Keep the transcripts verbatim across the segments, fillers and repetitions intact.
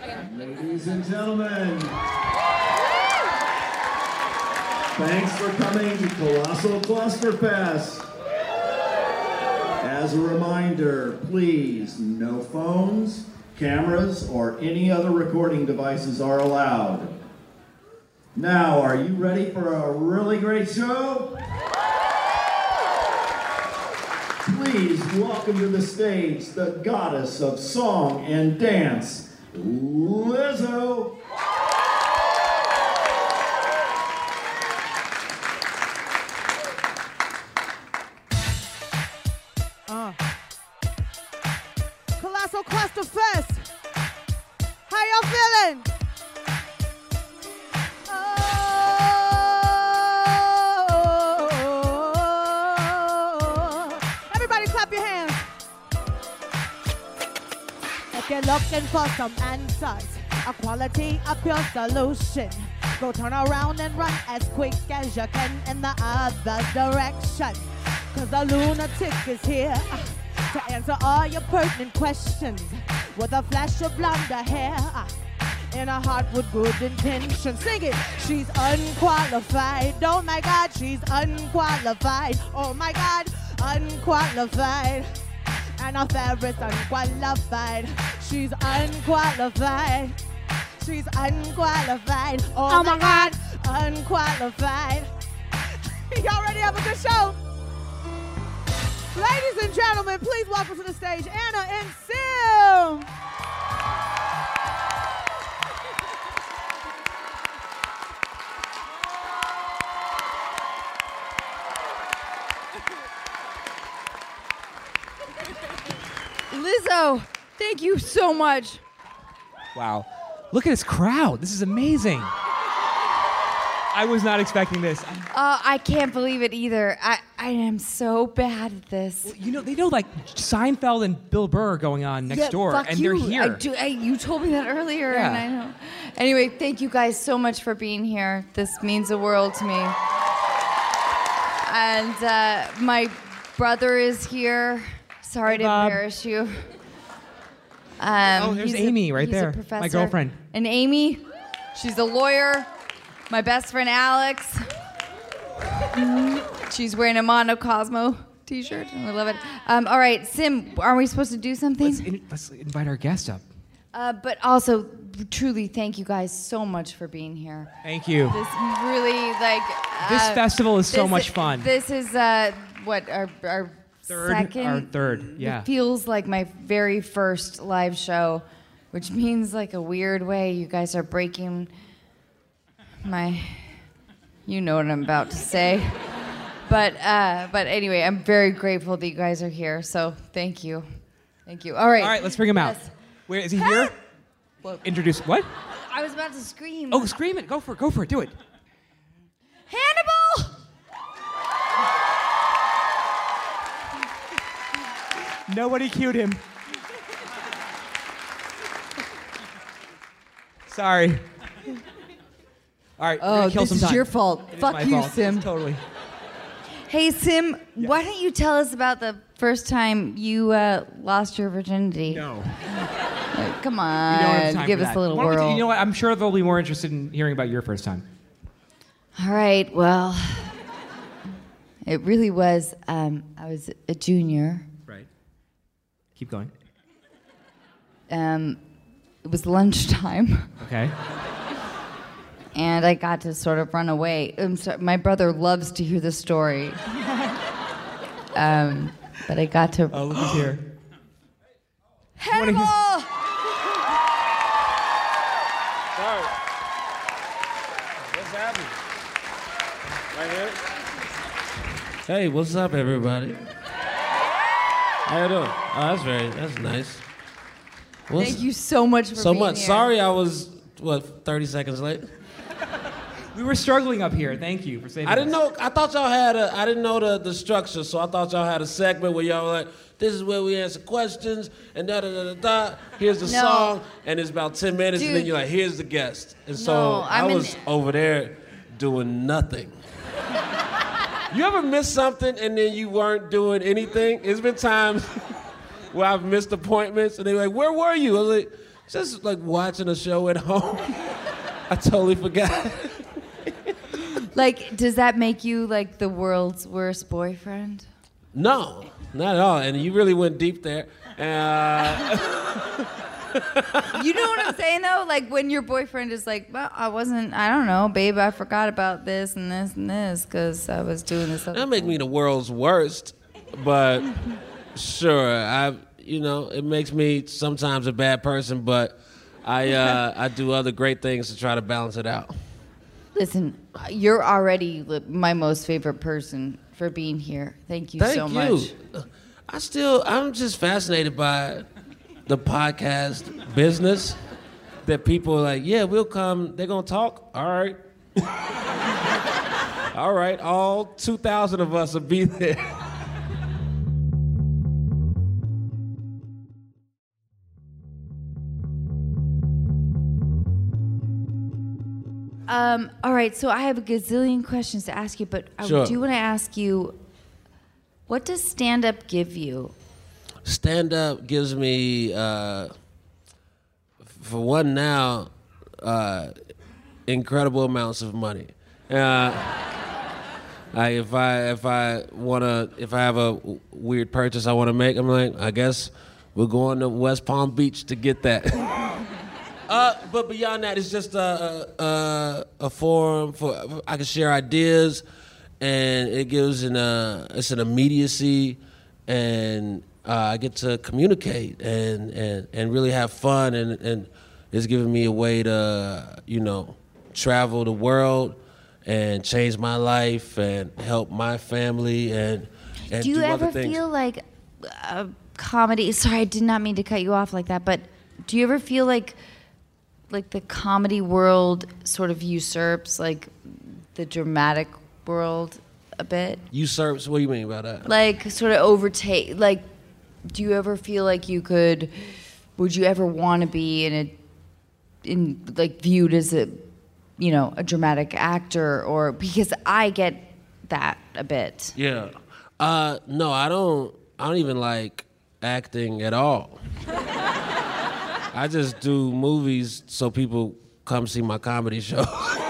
Ladies and gentlemen, thanks for coming to Colossal Clusterfest. As a reminder, please, no phones, cameras, or any other recording devices are allowed. Now, are you ready for a really great show? Please welcome to the stage the goddess of song and dance, Lizzo. Uh. Colossal Clusterfest. How y'all feeling? You're looking for some answers, a quality of your solution. Go turn around and run as quick as you can in the other direction. Cause the lunatic is here uh, to answer all your pertinent questions with a flash of blonde hair uh, in a heart with good intention. Sing it! She's unqualified. Oh my God, she's unqualified. Oh my God, unqualified. And our favorite unqualified. She's unqualified. She's unqualified. Oh, oh my God, God, unqualified. Y'all ready to have a good show? Ladies and gentlemen, please welcome to the stage Anna and Sim. Lizzo, thank you so much. Wow. Look at this crowd. This is amazing. I was not expecting this. Uh, I can't believe it either. I, I am so bad at this. Well, you know, they know like Seinfeld and Bill Burr are going on next yeah, door, fuck and you. they're here. I do, I, you told me that earlier, Yeah. and I know. Anyway, thank you guys so much for being here. This means the world to me. And uh, my brother is here. Sorry to Bob. embarrass you. Um, oh, there's he's Amy a, right he's a there. professor. My girlfriend. And Amy, she's a lawyer. My best friend Alex. She's wearing a Mono Cosmo t-shirt. I love it. Um, all right, Sim, are we supposed to do something? Let's, in, let's invite our guest up. Uh, but also, truly, thank you guys so much for being here. Thank you. This really, like... Uh, This festival is so this much is- fun. This is, uh, what, our, our Third, second... our third, yeah. It feels like my very first live show, which means, like, a weird way, you guys are breaking my... You know what I'm about to say. But, uh, but anyway, I'm very grateful that you guys are here, so thank you. Thank you. All right. All right, let's bring him out. Yes. Where is he here? Well, Introduce what? I was about to scream. Oh, scream it. Go for it. Go for it. Do it. Hannibal! Nobody cued him. Sorry. All right, we're Oh, gonna kill this some is time. your fault. It is Fuck my you, fault. Sim. Totally. Hey, Sim, why don't you tell us about the first time you uh, lost your virginity? No. Uh, come We don't on, have time give for us that. a little Why don't we whirl. do- you know what? I'm sure they'll be more interested in hearing about your first time. All right, well, it really was, um, I was a junior. Right. Keep going. Um, it was lunchtime, Okay. and I got to sort of run away. I'm sorry, my brother loves to hear the story. um, but I got to... Oh, look who's here. Hannibal! Sorry. What's happening? Right here? Hey, what's up, everybody? How you doing? Oh, that's very, that's nice. What's, Thank you so much for so being much. here. Sorry I was, what, thirty seconds late? We were struggling up here. Thank you for saving I didn't us. know, I thought y'all had a, I didn't know the, the structure, so I thought y'all had a segment where y'all were like, this is where we answer questions, and da da da da da. Here's the No. song, and it's about ten minutes, and then Dude. you're like, here's the guest. And so No, I I'm in- was over there doing nothing. You ever miss something and then you weren't doing anything? It's been times where I've missed appointments, and they're like, where were you? I was like, just like watching a show at home. I totally forgot. Like, does that make you like the world's worst boyfriend? No, not at all. And you really went deep there. Uh, You know what I'm saying though? Like when your boyfriend is like, well, I wasn't, I don't know, babe, I forgot about this and this and this because I was doing this other that makes me the world's worst, but sure, I, you know, it makes me sometimes a bad person, but I, uh, I do other great things to try to balance it out. Listen, you're already li- my most favorite person for being here. Thank you Thank so you. much. I still, I'm just fascinated by the podcast business that people are like, yeah, we'll come, they're gonna talk, all right. All right, all two thousand of us will be there. Um, all right, so I have a gazillion questions to ask you, but I Sure. do want to ask you, what does stand-up give you? Stand-up gives me, uh, for one now, uh, incredible amounts of money. Uh, I, if I if I wanna if I have a w- weird purchase I want to make, I'm like, I guess we're going to West Palm Beach to get that. uh, but beyond that, it's just a, a a forum for I can share ideas, and it gives an uh, it's an immediacy, and uh, I get to communicate and, and, and really have fun, and, and it's giving me a way to you know travel the world and change my life and help my family and, and Do you do ever other things. feel like a comedy? Sorry, I did not mean to cut you off like that, but do you ever feel like like the comedy world sort of usurps like the dramatic world a bit? Usurps? What do you mean by that? Like sort of overtake? Like, do you ever feel like you could? Would you ever want to be in a in like viewed as a you know a dramatic actor, or because I get that a bit? Yeah. Uh, no, I don't. I don't even like acting at all. I just do movies so people come see my comedy show.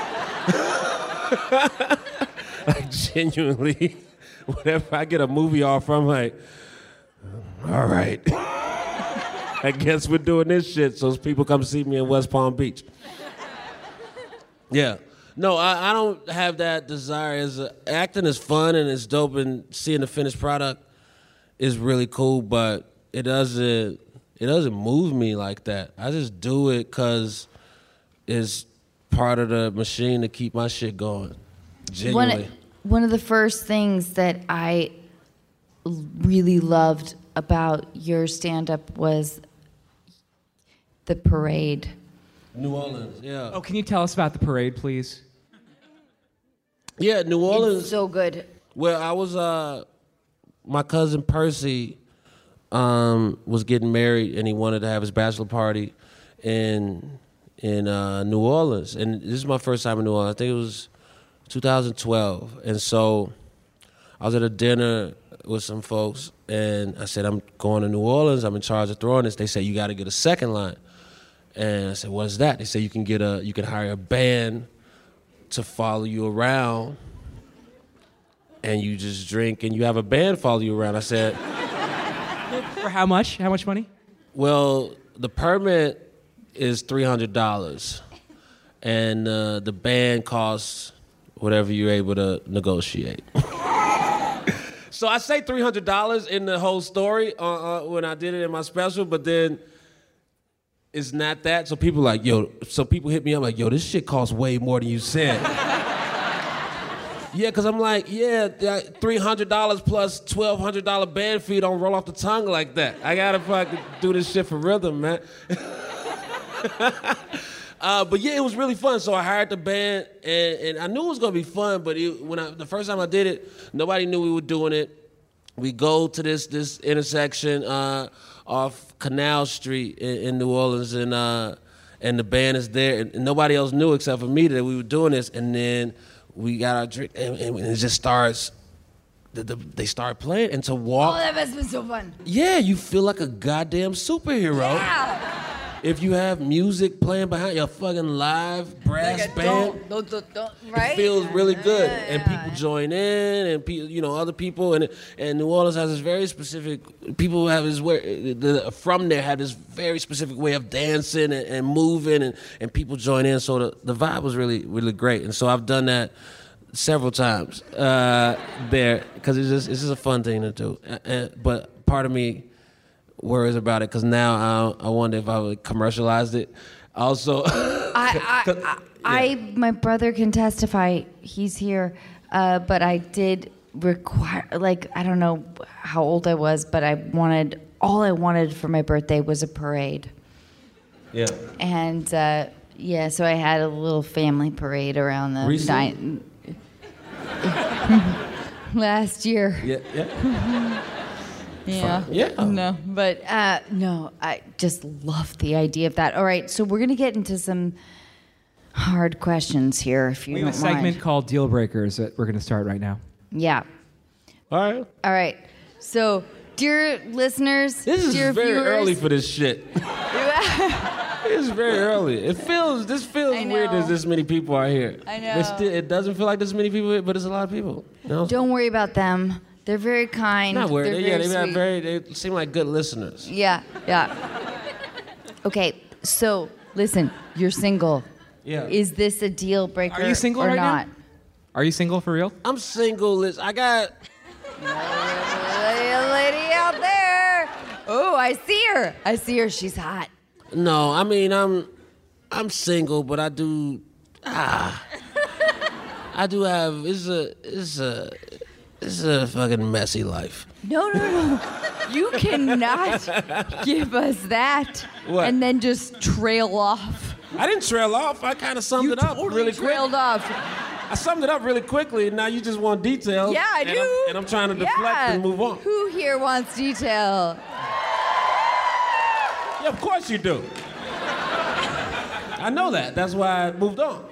Like genuinely, whenever I get a movie offer, I'm like, all right. I guess we're doing this shit so people come see me in West Palm Beach. Yeah. No, I, I don't have that desire. As a, acting is fun and it's dope, and seeing the finished product is really cool. But it doesn't it doesn't move me like that. I just do it because it's part of the machine to keep my shit going. Genuinely. One, one of the first things that I l- really loved about your stand-up was the parade. New Orleans, yeah. Oh, can you tell us about the parade, please? Yeah, New Orleans. It's so good. Well, I was uh, my cousin Percy um, was getting married, and he wanted to have his bachelor party in in uh, New Orleans. And this is my first time in New Orleans. I think it was two thousand twelve. And so I was at a dinner with some folks, and I said, I'm going to New Orleans. I'm in charge of throwing this. They said, you got to get a second line. And I said, what is that? They said, you can get a, you can hire a band to follow you around, and you just drink, and you have a band follow you around. I said, For how much? How much money? well, the permit is three hundred dollars, and uh, the band costs whatever you're able to negotiate. So I say three hundred dollars in the whole story uh, uh, when I did it in my special, but then it's not that. So people like, yo, so people hit me up like, yo, this shit costs way more than you said. Yeah, because I'm like, yeah, three hundred dollars plus twelve hundred dollars band fee don't roll off the tongue like that. I gotta fucking do this shit for rhythm, man. uh, but yeah, it was really fun. So I hired the band, and, and I knew it was gonna be fun, but it, when I, the first time I did it, nobody knew we were doing it. We go to this this intersection uh, off Canal Street in, in New Orleans, and uh, and the band is there, and, and nobody else knew except for me that we were doing this. And then we got our drink, and, and it just starts. The, the, they start playing, and to walk. Oh, that must have been so fun. Yeah, you feel like a goddamn superhero. Yeah. if you have music playing behind your fucking live brass Like a band, don't, don't, don't, right? it feels really good, Yeah, and yeah. people join in, and people, you know, other people, and and New Orleans has this very specific. People have this way the, from there have this very specific way of dancing and, and moving, and, and people join in. So the, the vibe was really really great, and so I've done that several times uh, there because it's just it's just a fun thing to do. Uh, uh, but part of me worries about it because now I, I wonder if I would commercialize it. Also, I, I, I, I, my brother can testify. He's here, uh, but I did require, like, I don't know how old I was, but I wanted, all I wanted for my birthday was a parade. Yeah. And uh, yeah, so I had a little family parade around the Recently? night. Last year. Yeah. Yeah. Yeah. Yeah. No, but uh, no, I just love the idea of that. All right, so we're gonna get into some hard questions here, if you We don't have a segment mind. called Deal Breakers that we're going to start right now. Yeah. All right. All right. So, dear listeners, This is dear very viewers, early for this shit. It's very early. It feels. This feels I weird. know. That this many people are here. I know. It's still, it doesn't feel like this many people, here, but it's a lot of people. You know? Don't worry about them. They're very kind. Not worried. They're They, yeah, very they have sweet. very. They seem like good listeners. Yeah, yeah. Okay, so listen, you're single. Yeah. Is this a deal breaker Are you single or right not? now? Are you single for real? I'm single. Liz. I got. A lady out there. Oh, I see her. I see her. She's hot. No, I mean I'm. I'm single, but I do. Ah. I do have. It's a. It's a. It's a fucking messy life. No, no, no. You cannot give us that What? and then just trail off. I didn't trail off. I kind of summed You it up totally really quick. trailed off. I summed it up really quickly, and now you just want details. Yeah, I and do. I'm, and I'm trying to deflect Yeah. and move on. Who here wants detail? Yeah, of course you do. I know that. That's why I moved on.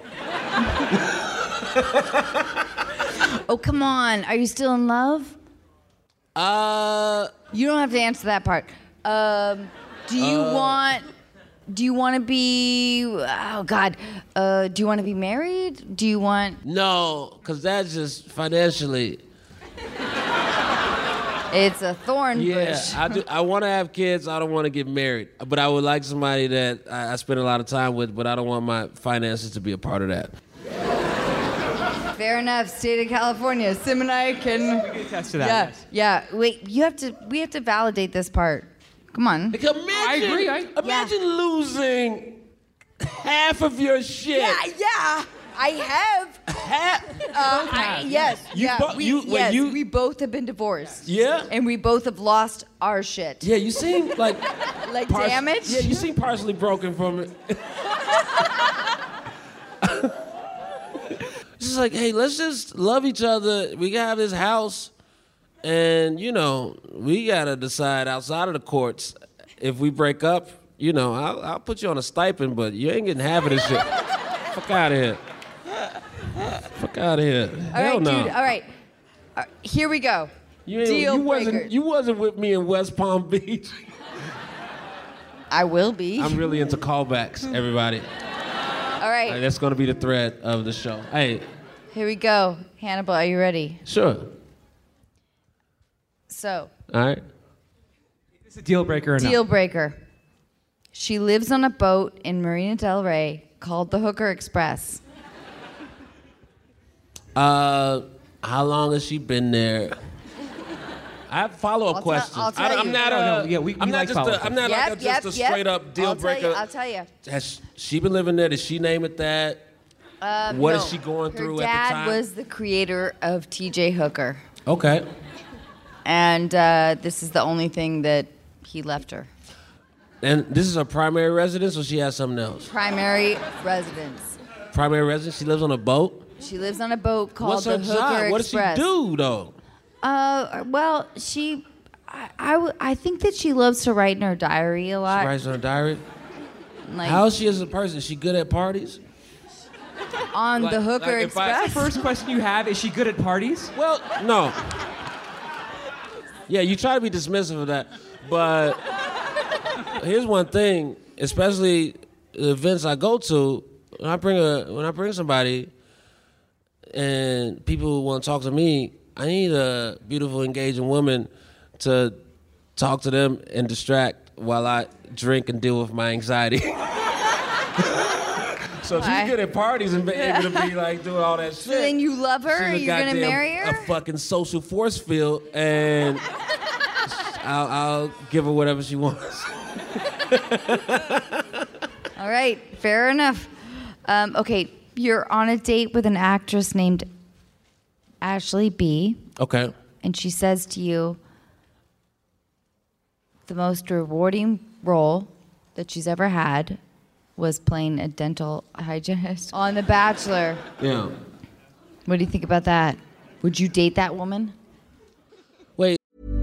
Oh, come on. Are you still in love? Uh, You don't have to answer that part. Um, do you want? Do you want to be? Oh God. Uh, do you want to be married? Do you want? no, because that's just financially. It's a thorn Yeah, bush. I do. I want to have kids. I don't want to get married, but I would like somebody that I, I spend a lot of time with. But I don't want my finances to be a part of that. Fair enough. State of California. Sim and I can. Attest to that. Yeah. yes. Yeah. Wait. You have to. We have to validate this part. Come on. Like, imagine, I agree, I- imagine losing half of your shit. Yeah. I have. Half, Uh, I, yes. You yeah. bo- we, you- wait, yes. you- We both have been divorced. Yeah? And we both have lost our shit. Yeah, you seem like Like Par- damage. Yeah, you seem partially broken from it. It's just like, hey, let's just love each other. We gotta have this house, and you know, we gotta decide outside of the courts if we break up. You know, I'll, I'll put you on a stipend, but you ain't getting half of this shit. Fuck out of here. Fuck out of here. All Hell right, no. dude. All right. Uh, here we go. You, ain't- Deal you wasn't. breakers. You wasn't with me in West Palm Beach. I will be. I'm really into callbacks, everybody. All right. Like, that's gonna be the thread of the show. Hey, Here we go. Hannibal, are you ready? sure. So, All right. Is it a deal breaker or not? deal breaker. She lives on a boat in Marina Del Rey called the Hooker Express. Uh, how long has she been there? I have follow-up I'll tell- questions. I'll tell I, I'm you. not No, a. no, yeah, we- I'm we not like just. A, follow-up I'm not yep, like a, yep, just a yep. straight up deal I'll breaker. Tell you, I'll tell you. Has she been living there? Did she name it that? Um, What no. is she going through Her at the dad time? was the creator of T J Hooker. Okay. And uh, this is the only thing that he left her. And this is her primary residence, or she has something else? Primary residence. Primary residence. She lives on a boat. She lives on a boat called What's the her Hooker job? What does Express. she do though? Uh, well, she, I, I, w- I think that she loves to write in her diary a lot. She writes in her diary. Like How is she as a person? Is she good at parties? on like- the Hooker like if I- Express. First question you have, is she good at parties? Well, no. Yeah, you try to be dismissive of that, but here's one thing. especially the events I go to, when I bring a when I bring somebody and people want to talk to me, I need a beautiful, engaging woman to talk to them and distract while I drink and deal with my anxiety. So if she's good at parties and be able to be like doing all that shit. So then you love her? she's a You're gonna goddamn- marry her? A fucking social force field, and I'll, I'll give her whatever she wants. All right, fair enough. Um, okay, you're on a date with an actress named Ashley B. Okay. And she says to you, the most rewarding role that she's ever had was playing a dental hygienist on The Bachelor. Yeah. What do you think about that? Would you date that woman? Wait.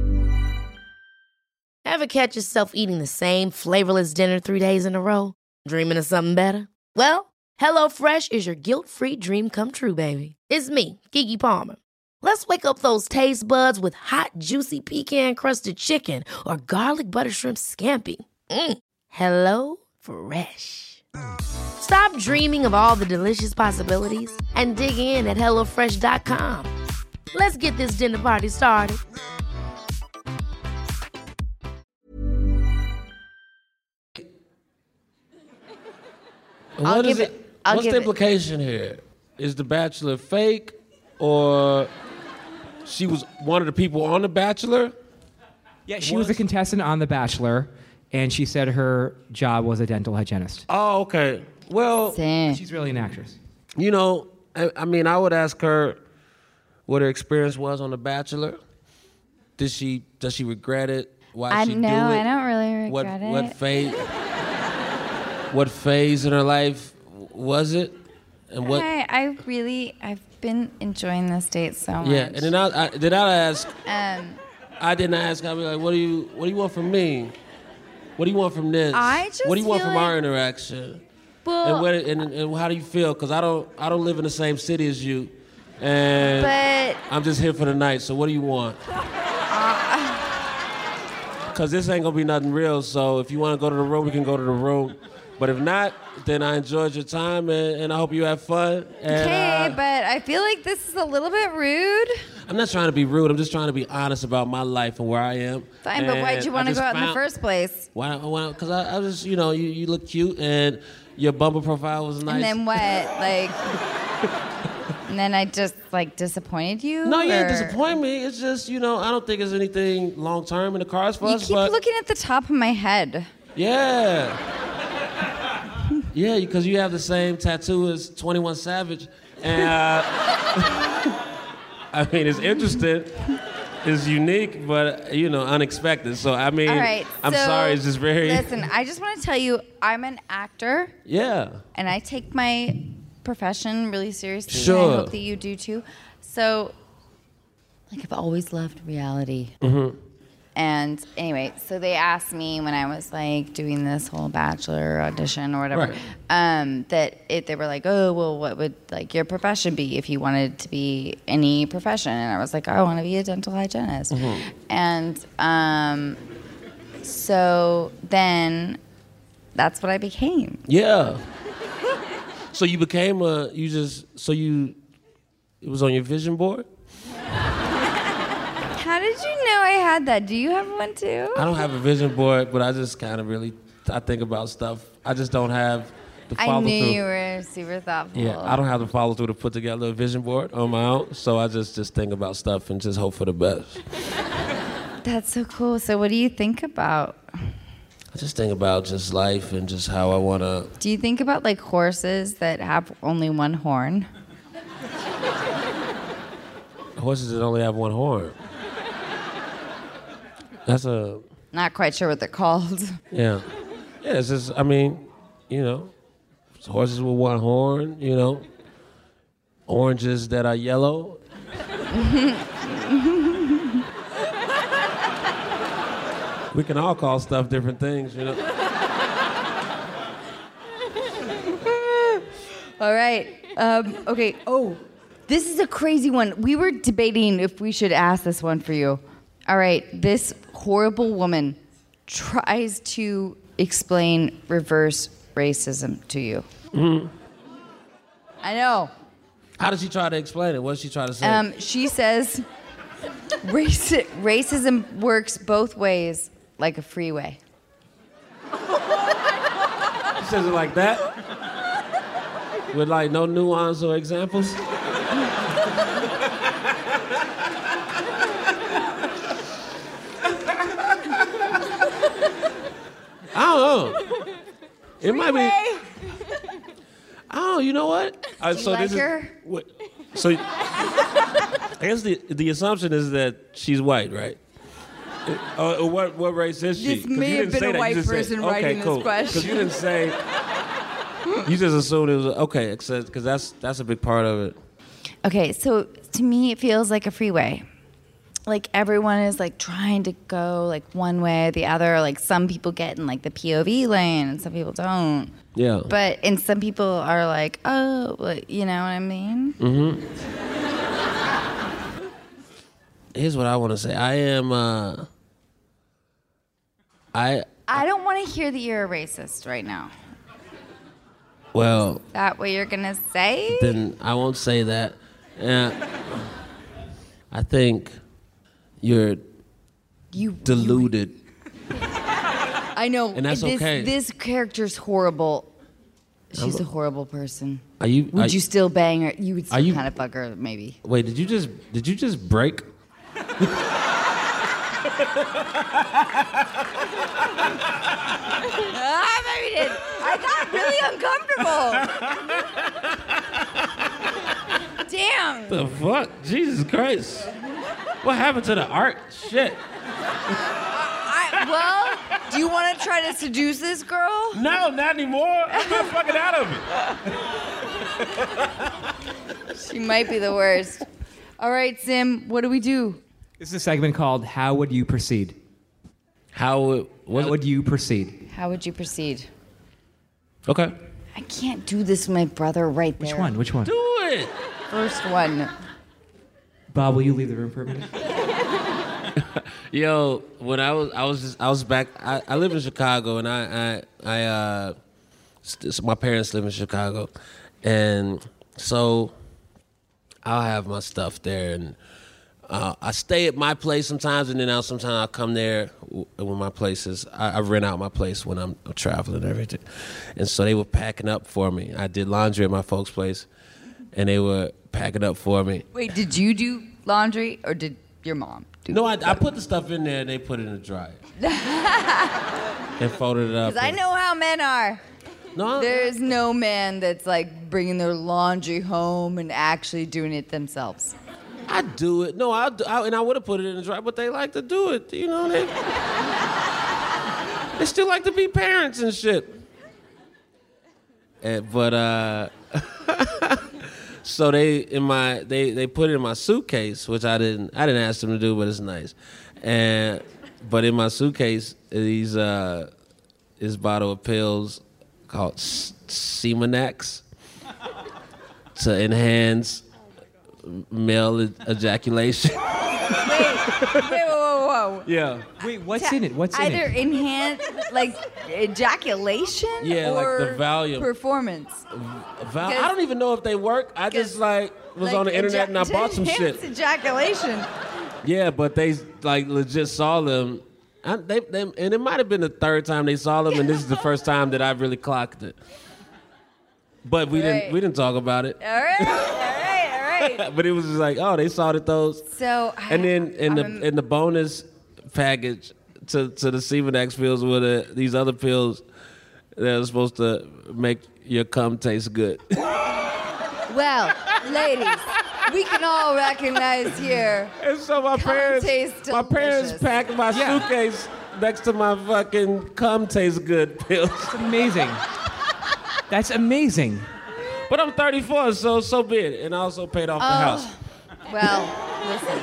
Ever catch yourself eating the same flavorless dinner three days in a row? Dreaming of something better? Well, HelloFresh is your guilt-free dream come true, baby. It's me, Keke Palmer. Let's wake up those taste buds with hot, juicy pecan-crusted chicken or garlic butter shrimp scampi. Mm. Hello Fresh. Stop dreaming of all the delicious possibilities and dig in at hello fresh dot com. Let's get this dinner party started. I'll What is give it? it- I'll What's give the it- implication here? Is The Bachelor fake, or she was one of the people on The Bachelor? Yeah, she was a contestant on The Bachelor, and she said her job was a dental hygienist. Oh, okay. Well, she's really an actress. You know, I, I mean, I would ask her what her experience was on The Bachelor. Did she does she regret it? Why I she no, do it? I don't really what, regret What it. phase? What phase in her life was it? And what? I, I really, I've been enjoying this date so much. Yeah, and then I, I then I ask. Um, I didn't ask. I'd be like, "What do you What do you want from me? What do you want from this? I just What do you want feel from our like- interaction? Well- and, what, and and how do you feel? Because I don't I don't live in the same city as you, and But- I'm just here for the night. So what do you want? Because this ain't gonna be nothing real. So if you want to go to the room, we can go to the room. But if not, then I enjoyed your time, and, and I hope you have fun. And, okay, uh, but I feel like this is a little bit rude. I'm not trying to be rude. I'm just trying to be honest about my life and where I am. Fine, but why'd And you I want to just go out in the found- first place? Why? Because I, I just, you know, you, you look cute and your Bumble profile was nice. And then what? Like, and then I just like disappointed you? No, you didn't or- disappoint me. It's just, you know, I don't think there's anything long term in the cards for You us. keep but looking at the top of my head. yeah, yeah, because you have the same tattoo as twenty-one Savage, and uh, I mean, it's interesting. It's unique, but you know, unexpected. So I mean, All right. I'm so, sorry. It's just very. Listen, I just want to tell you, I'm an actor, Yeah. and I take my profession really seriously. And Sure. I hope that you do too. So, like, I've always loved reality. Mm-hmm. And anyway, so they asked me when I was like doing this whole Bachelor audition or whatever, Right. um, that it, they were like, oh, well, what would like your profession be if you wanted to be any profession? And I was like, I want to be a dental hygienist. Mm-hmm. And um, so then that's what I became. Yeah. So you became a, you just, so you, it was on your vision board? How did you know I had that? Do you have one too? I don't have a vision board, but I just kind of really, I think about stuff. I just don't have the follow I knew through. you were super thoughtful. Yeah, I don't have the follow through to put together a vision board on my own, so I just, just think about stuff and just hope for the best. That's so cool. So what do you think about? I just think about just life and just how I want to. Do you think about like horses that have only one horn? Horses that only have one horn. That's a, Not quite sure what they're called. yeah. Yeah, it's just, I mean, you know, it's horses with one horn, you know, oranges that are yellow. We can all call stuff different things, you know. All right. Um, okay. Oh, this is a crazy one. We were debating if we should ask this one for you. All right. This horrible woman tries to explain reverse racism to you. Mm-hmm. I know. How does she try to explain it? What does she try to say? Um, she says raci- racism works both ways like a freeway. She says it like that? With like no nuance or examples? I don't know. It might be. Oh, you know what? Uh, Do you like this her? Is, what, so I guess the the assumption is that she's white, right? Uh, what what race is she? This 'Cause you may have didn't been say a that. You white just said- person okay, writing this cool. question. Because you didn't say. You just assumed it was okay, because that's that's a big part of it. Okay, so to me, it feels like a freeway. Like everyone is like trying to go like one way or the other. Like some people get in like the P O V lane and some people don't. Yeah. But and some people are like, oh, but you know what I mean? Mm-hmm. Here's what I want to say. I am. Uh, I I don't want to hear that you're a racist right now. well. Is that what you're gonna say? Then I won't say that. Uh, I think you're You deluded. I know. And that's this, okay. This character's horrible. She's a horrible person. Are you? Would are, you still bang her? You would Are still you- kind of bug her, maybe. Wait, did you just did you just break? Ah, maybe did. I got really uncomfortable. Damn. The fuck? Jesus Christ! What happened to the art? Shit. I, well, do you want to try to seduce this girl? No, not anymore. I'm not fucking out of it. She might be the worst. All right, Sim, what do we do? This is a segment called How Would You Proceed? How would? How would you proceed? How would you proceed? Okay. I can't do this with my brother right there. Which one? Which one? Do it. First one. Bob, will you leave the room for a minute? Yo, when I was I was just I was back. I, I live in Chicago, and I I I uh, st- so my parents live in Chicago, and so I'll have my stuff there, and uh, I stay at my place sometimes, and then I'll sometimes I'll come there w- when my place is. I, I rent out my place when I'm traveling and everything, and so they were packing up for me. I did laundry at my folks' place, and they were packing up for me. Wait, did you do laundry or did your mom do No, I, I put the stuff in there and they put it in the dryer. And folded it up. Because I and- know how men are. No, There's no man that's like bringing their laundry home and actually doing it themselves. I do it. No, I, do, I and I would have put it in the dryer, but they like to do it. You know, they they still like to be parents and shit. And, but uh, so they in my they they put it in my suitcase, which I didn't I didn't ask them to do, but it's nice. And but in my suitcase, these uh, this bottle of pills called S- Semenax to enhance male e- ejaculation. Wait, wait, whoa, whoa, whoa. Yeah. Wait, what's in it? What's in Either it? enhance, like, ejaculation Yeah, like or the volume. performance. Val- I don't even know if they work. I just like was on the internet and I bought some shit. Enhance ejaculation. Yeah, but they like legit saw them. I, they, they, and it might have been the third time they saw them, and this is the first time that I really clocked it. But we Right. didn't we didn't talk about it. All right, all right, all right. But it was just like, oh, they saw that those. So, I- And then in the I'm- in the bonus package to to the Semenax pills were the, these other pills that are supposed to make your cum taste good. Well, ladies, we can all recognize here. And so my Cum parents, tastes my parents delicious. packed my Yeah. suitcase next to my fucking cum tastes good pills. That's amazing. That's amazing. But I'm thirty-four, so so be it. And I also paid off the Oh. house. Well, listen.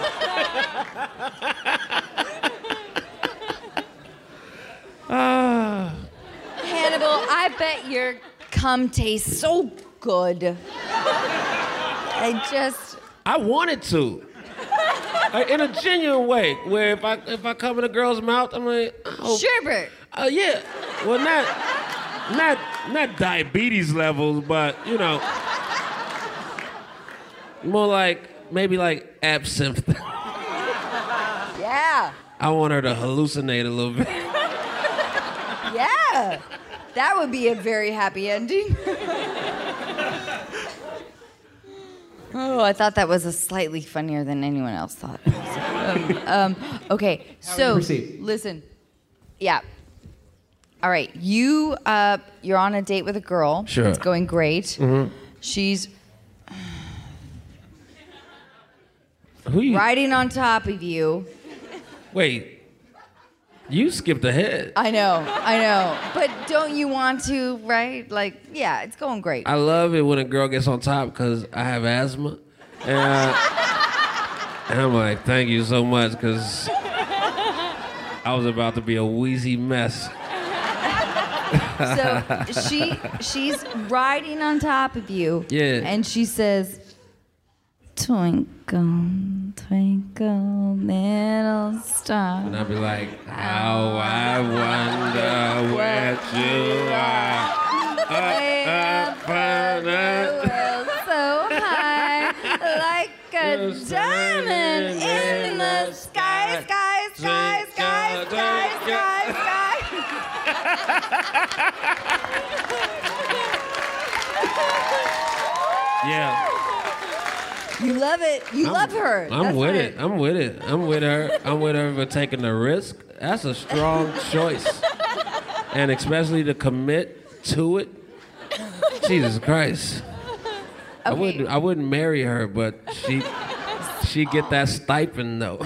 Ah. Hannibal, I bet your cum tastes so good. I just. I wanted to. Like, in a genuine way, where if I if I come in a girl's mouth, I'm like, oh, Sherbert. uh, yeah. Well, not, not, not diabetes levels, but you know, more like maybe like absinthe. Yeah. I want her to hallucinate a little bit. Yeah. That would be a very happy ending. Oh, I thought that was a slightly funnier than anyone else thought. um, um, okay, so listen. Yeah. All right, you uh, you're on a date with a girl. Sure. It's going great. Mm-hmm. She's Who you? riding on top of you. Wait, you skipped ahead. I know, I know. But don't you want to, right? Like, yeah, it's going great. I love it when a girl gets on top because I have asthma. And, uh, and I'm like, thank you so much because I was about to be a wheezy mess. So she she's riding on top of you. Yeah. And she says, twinkle, twinkle, little star. And I'd be like, how I wonder where you are. Up, up, up, up. So high, like a diamond in the sky, sky, sky, sky, sky, sky, sky. Yeah. You love it. You I'm, love her. I'm That's with right. it. I'm with it. I'm with her. I'm with her for taking the risk. That's a strong choice. And especially to commit to it. Jesus Christ. I Okay. wouldn't I wouldn't marry her, but she she get that stipend though.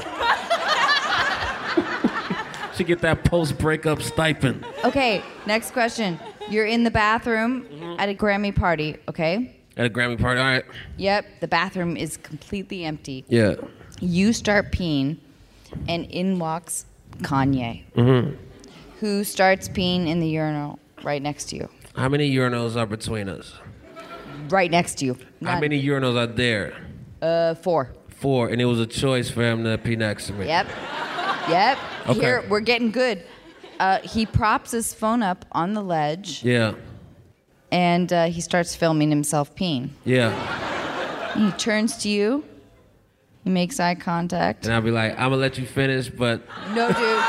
She get that post-breakup stipend. Okay, next question. You're in the bathroom at a Grammy party, okay? At a Grammy party, all right. Yep, the bathroom is completely empty. Yeah. You start peeing, and in walks Kanye, Mm-hmm. who starts peeing in the urinal right next to you. How many urinals are between us? Right next to you. How None. many urinals are there? Uh, four. Four, and it was a choice for him to pee next to me. Yep. Yep. Okay. Here, we're getting good. Uh, he props his phone up on the ledge, Yeah. and uh, he starts filming himself peeing. Yeah. He turns to you. He makes eye contact. And I'll be like, I'm gonna let you finish, but No, dude.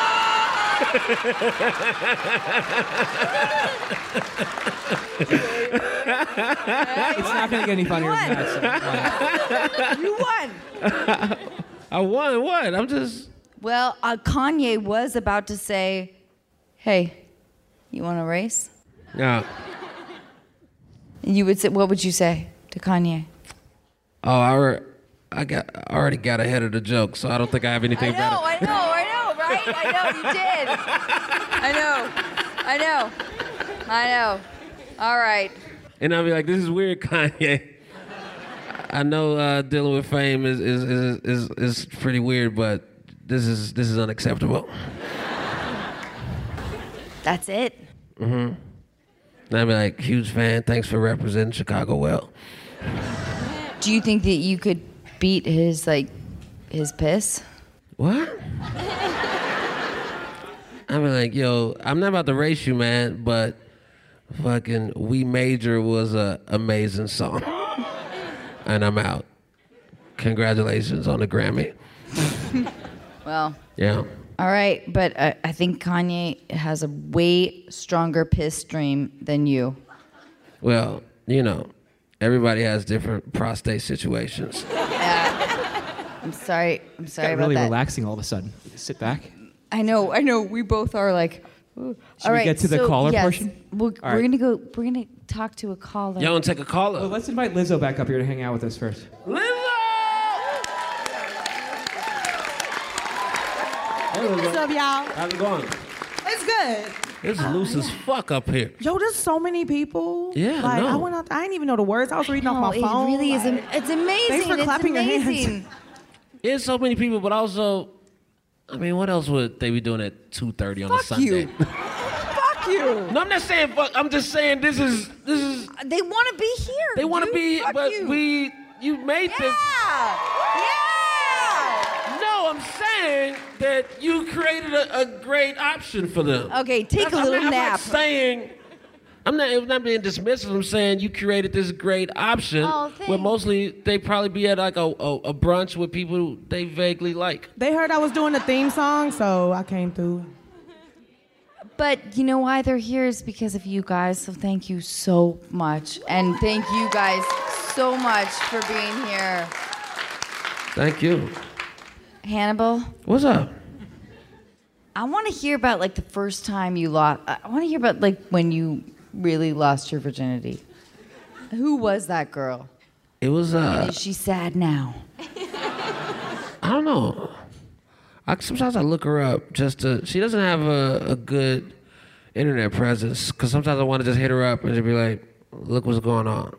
It's not going to get any funnier than that. So, You won. I won. What? I'm just. Well, uh, Kanye was about to say, "Hey, you want to race?" Yeah. And you would say, "What would you say to Kanye?" Oh, I, alre- I got. I already got ahead of the joke, so I don't think I have I anything know, better. I know, I know, right? I know you did. I know, I know, I know. All right. And I'll be like, this is weird, Kanye. I know uh, dealing with fame is is, is is is pretty weird, but this is this is unacceptable. That's it. Mm-hmm. And I'll be like, huge fan. Thanks for representing Chicago well. Do you think that you could beat his like his piss? What? I'm like, yo, I'm not about to race you, man, but fucking We Major was a amazing song. And I'm out. Congratulations on the Grammy. Well. Yeah. All right, but uh, I think Kanye has a way stronger piss stream than you. Well, you know, everybody has different prostate situations. I'm sorry. I'm sorry got about really that. relaxing all of a sudden. Sit back. I know. I know. We both are like. Ooh. Should All we right, get to the so, caller yes, portion? We'll, All we're right. gonna go. We're gonna talk to a caller. Y'all want to take a caller? Well, let's invite Lizzo back up here to hang out with us first. What's up, y'all? How's it going? It's good. It's loose as fuck up here. Yo, there's so many people. Yeah, like I know. I went out. I didn't even know the words. I was reading No, off my it phone. really is. like- am- It's amazing. Thanks for it's clapping your hands. amazing. There's so many people, but also, I mean, what else would they be doing at two thirty on a Fuck Sunday? you. Fuck you. No, I'm not saying fuck. I'm just saying this is this is. They want to be here. They want to dude. be, Fuck but you. we you made Yeah. this. Yeah. No, I'm saying that you created a, a great option for them. Okay, take That's- a I'm little not, I'm nap. not saying, I'm not, I'm not being dismissive. I'm saying you created this great option Oh, where thanks. mostly they probably be at like a, a, a brunch with people they vaguely like. They heard I was doing the theme song, so I came through. But you know why they're here is because of you guys. So thank you so much. And thank you guys so much for being here. Thank you. Hannibal, What's up? I want to hear about like the first time you lost. I want to hear about like when you really lost your virginity. Who was that girl? It was, uh, Is she sad now? I don't know. I, sometimes I look her up just to, she doesn't have a, a good internet presence, because sometimes I want to just hit her up and just be like, look what's going on.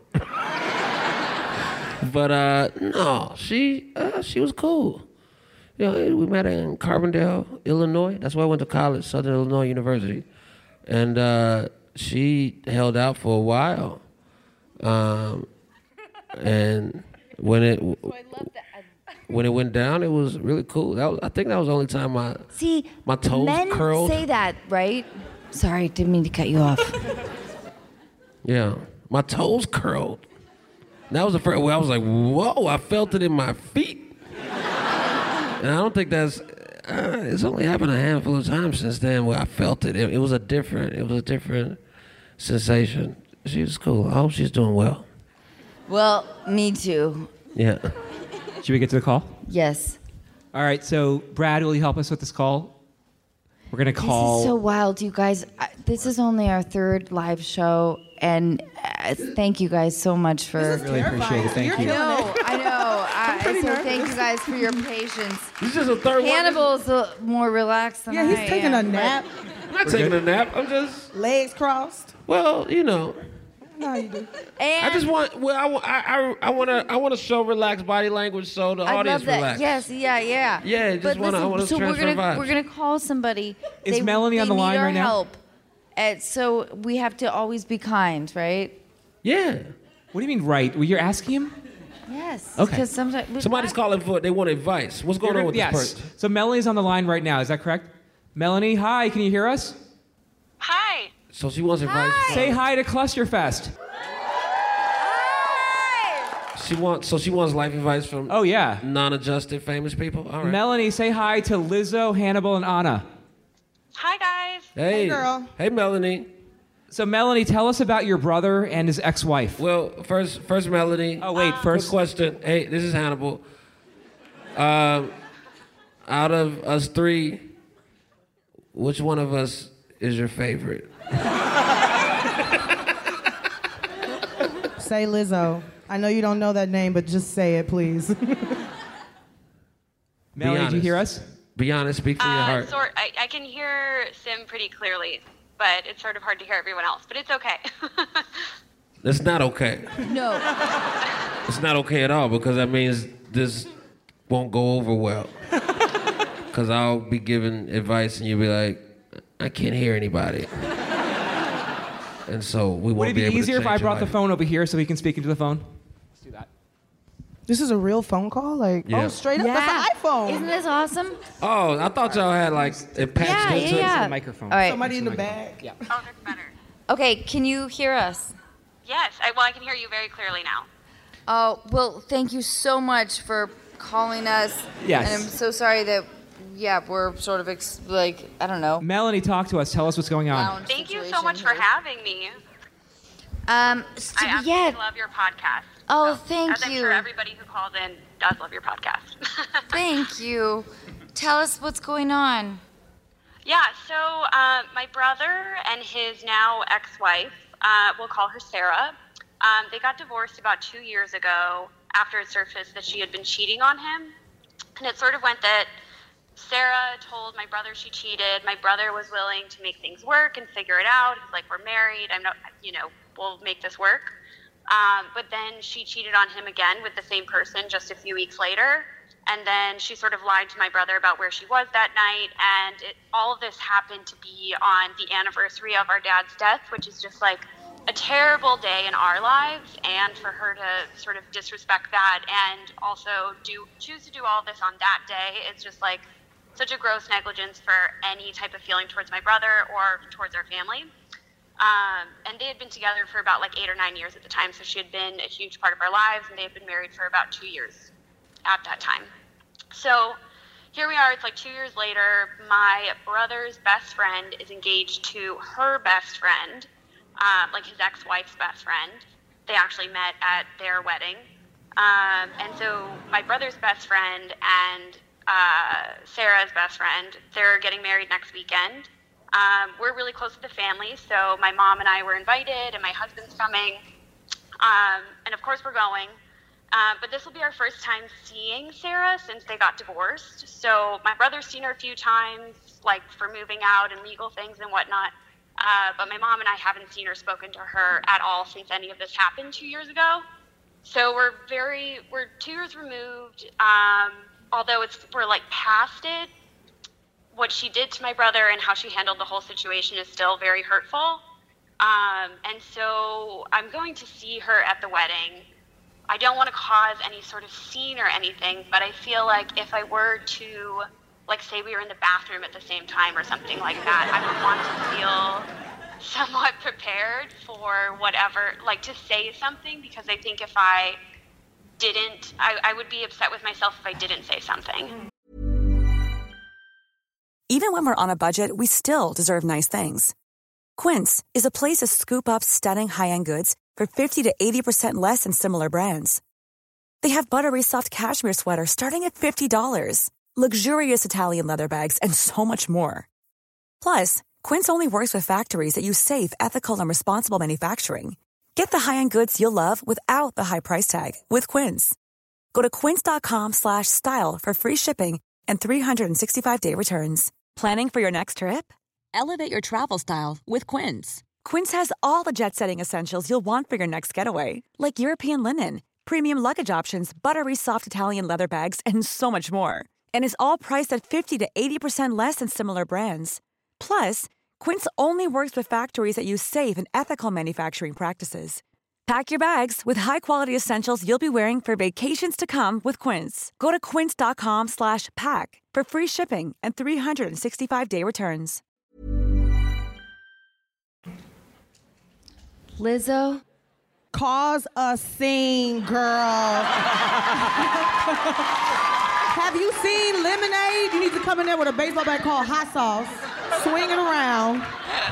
But uh, no, she uh, she was cool. You know, we met in Carbondale, Illinois. That's where I went to college, Southern Illinois University. And uh, she held out for a while. Um, and when it when it went down, it was really cool. That was, I think that was the only time my See, my toes men curled. say that, right? Sorry, didn't mean to cut you off. Yeah, my toes curled. That was the first where I was like, whoa, I felt it in my feet. And I don't think that's, uh, it's only happened a handful of times since then where I felt it. It, it was a different, it was a different sensation. She was cool. I hope she's doing well. Well, me too. Yeah. Should we get to the call? Yes. All right, so Brad, will you help us with this call? We're going to call. This is so wild, you guys. I, this is only our third live show, and uh, thank you guys so much for. really appreciate it. Thank You're you. I killing know, I know. I, pretty so nervous. thank you guys for your patience. This is a third Hannibal's a, more relaxed than Yeah, I he's taking am, a nap, I'm not taking a nap. I'm just, legs crossed. well, you know. I know how you do. And I just want, well, I, wa- I, I, I want to I want to show relaxed body language so the I audience love that. relax. Yes, yeah, yeah. Yeah, just But wanna- I listen, wanna so we're transfer gonna vibes. we're gonna call somebody. Is They- Melanie on they the line need our right now? help. And so we have to always be kind, right? Yeah. What do you mean, right? Well, you're asking him? Yes. Okay. Because sometimes Somebody's calling for, they want advice. What's going on with yes. this person? So Melanie's on the line right now. Is that correct? Melanie, hi. Can you hear us? Hi. So she wants advice. from- Say hi to Clusterfest. She wants, so she wants life advice from Oh yeah. non-adjusted famous people. All right. Melanie, say hi to Lizzo, Hannibal, and Anna. Hi, guys. hey, girl. Hey, Melanie. So Melanie, tell us about your brother and his ex-wife. Well, first, first Melanie. Oh wait, Quick first. question. Hey, this is Hannibal. Um, out of us three, which one of us is your favorite? Say Lizzo. I know you don't know that name, but just say it, please. Melanie, did you hear honest. us? Be honest. Speak from your Uh, heart. sort, I, I can hear Sim pretty clearly, but it's sort of hard to hear everyone else. But it's okay. That's not okay. No. It's not okay at all because that means this won't go over well. Because I'll be giving advice and you'll be like, I can't hear anybody. And so we Would won't it be be able easier to if I change your brought the life. phone over here so we can speak into the phone? Let's do that. This is a real phone call? Like, Yeah. oh, straight up, Yeah. that's an iPhone. Isn't this awesome? Oh, I thought y'all had like it patched Yeah, into yeah, yeah. the microphone. All right. Somebody in the bag. Yeah. Oh, that's better. Okay, can you hear us? Yes. I, well, I can hear you very clearly now. Oh, well, thank you so much for calling us. Yes. And I'm so sorry that, yeah, we're sort of ex- like, I don't know. Melanie, talk to us. Tell us what's going on. lounge Thank you so situation much for here. having me. Um, so, I absolutely yeah. love your podcast. Oh, So, thank as I'm you. sure everybody who calls in does love your podcast. Thank you. Tell us what's going on. Yeah, so uh, my brother and his now ex-wife, uh, we'll call her Sarah, um, they got divorced about two years ago after it surfaced that she had been cheating on him. And it sort of went that Sarah told my brother she cheated. My brother was willing to make things work and figure it out. He's like, we're married. I'm not, you know, we'll make this work. Um, but then she cheated on him again with the same person just a few weeks later. And then she sort of lied to my brother about where she was that night. And it, all of this happened to be on the anniversary of our dad's death, which is just like a terrible day in our lives, and for her to sort of disrespect that and also do choose to do all this on that day is just like such a gross negligence for any type of feeling towards my brother or towards our family. Um, and they had been together for about like eight or nine years at the time, so she had been a huge part of our lives, and they had been married for about two years at that time. So here we are, it's like two years later, my brother's best friend is engaged to her best friend, um, like his ex-wife's best friend. They actually met at their wedding. Um, and so my brother's best friend and uh, Sarah's best friend, they're getting married next weekend. Um, we're really close to the family, so my mom and I were invited, and my husband's coming. Um, and of course we're going. Uh, but this will be our first time seeing Sarah since they got divorced. So my brother's seen her a few times, like for moving out and legal things and whatnot. Uh, but my mom and I haven't seen or spoken to her at all since any of this happened two years ago. So we're very, we're two years removed. Um, although it's, we're like past it. What she did to my brother and how she handled the whole situation is still very hurtful. Um, and so I'm going to see her at the wedding. I don't want to cause any sort of scene or anything, but I feel like if I were to, like, say we were in the bathroom at the same time or something like that, I would want to feel somewhat prepared for whatever, like, to say something, because I think if I didn't, I, I would be upset with myself if I didn't say something. Even when we're on a budget, we still deserve nice things. Quince is a place to scoop up stunning high-end goods for fifty to eighty percent less than similar brands. They have buttery soft cashmere sweaters starting at fifty dollars, luxurious Italian leather bags, and so much more. Plus, Quince only works with factories that use safe, ethical, and responsible manufacturing. Get the high-end goods you'll love without the high price tag with Quince. Go to quince.com slash style for free shipping and three sixty-five day returns. Planning for your next trip? Elevate your travel style with Quince. Quince has all the jet-setting essentials you'll want for your next getaway, like European linen, premium luggage options, buttery soft Italian leather bags, and so much more. And is all priced at fifty to eighty percent less than similar brands. Plus, Quince only works with factories that use safe and ethical manufacturing practices. Pack your bags with high-quality essentials you'll be wearing for vacations to come with Quince. Go to quince.com slash pack for free shipping and three sixty-five day returns. Lizzo? Cause a scene, girl. Have you seen Lemonade? You need to come in there with a baseball bat called Hot Sauce, swinging around.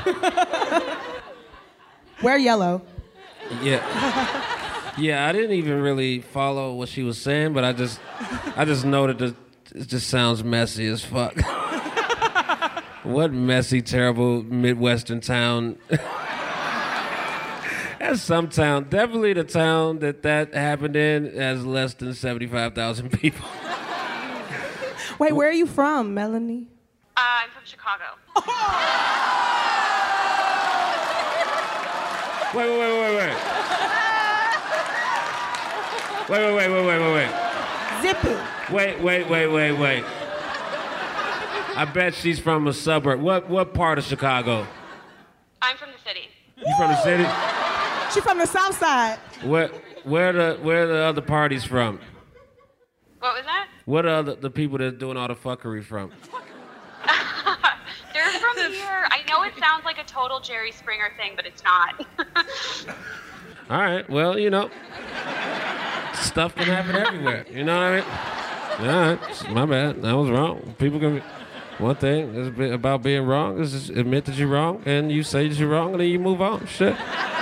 Wear yellow. Yeah. Yeah, I didn't even really follow what she was saying, but I just I just know that the, it just sounds messy as fuck. What messy, terrible Midwestern town. That's some town. Definitely the town that that happened in has less than seventy-five thousand people. Wait, where are you from, Melanie? Uh, I'm from Chicago. Wait, wait, wait, wait, wait. Wait, wait, wait, wait, wait, wait, wait. Zip it. Wait, wait, wait, wait, wait. I bet she's from a suburb. What what part of Chicago? I'm from the city. You from the city? She from the South Side. Where where the where the other parties from? What was that? What are the, the people that are doing all the fuckery from? They're from here. I know it sounds like a total Jerry Springer thing, but it's not. All right, well, you know, stuff can happen everywhere. You know what I mean? All right, my bad. I was wrong. People can. One thing is about being wrong is just admit that you're wrong, and you say that you're wrong, and then you move on. Shit.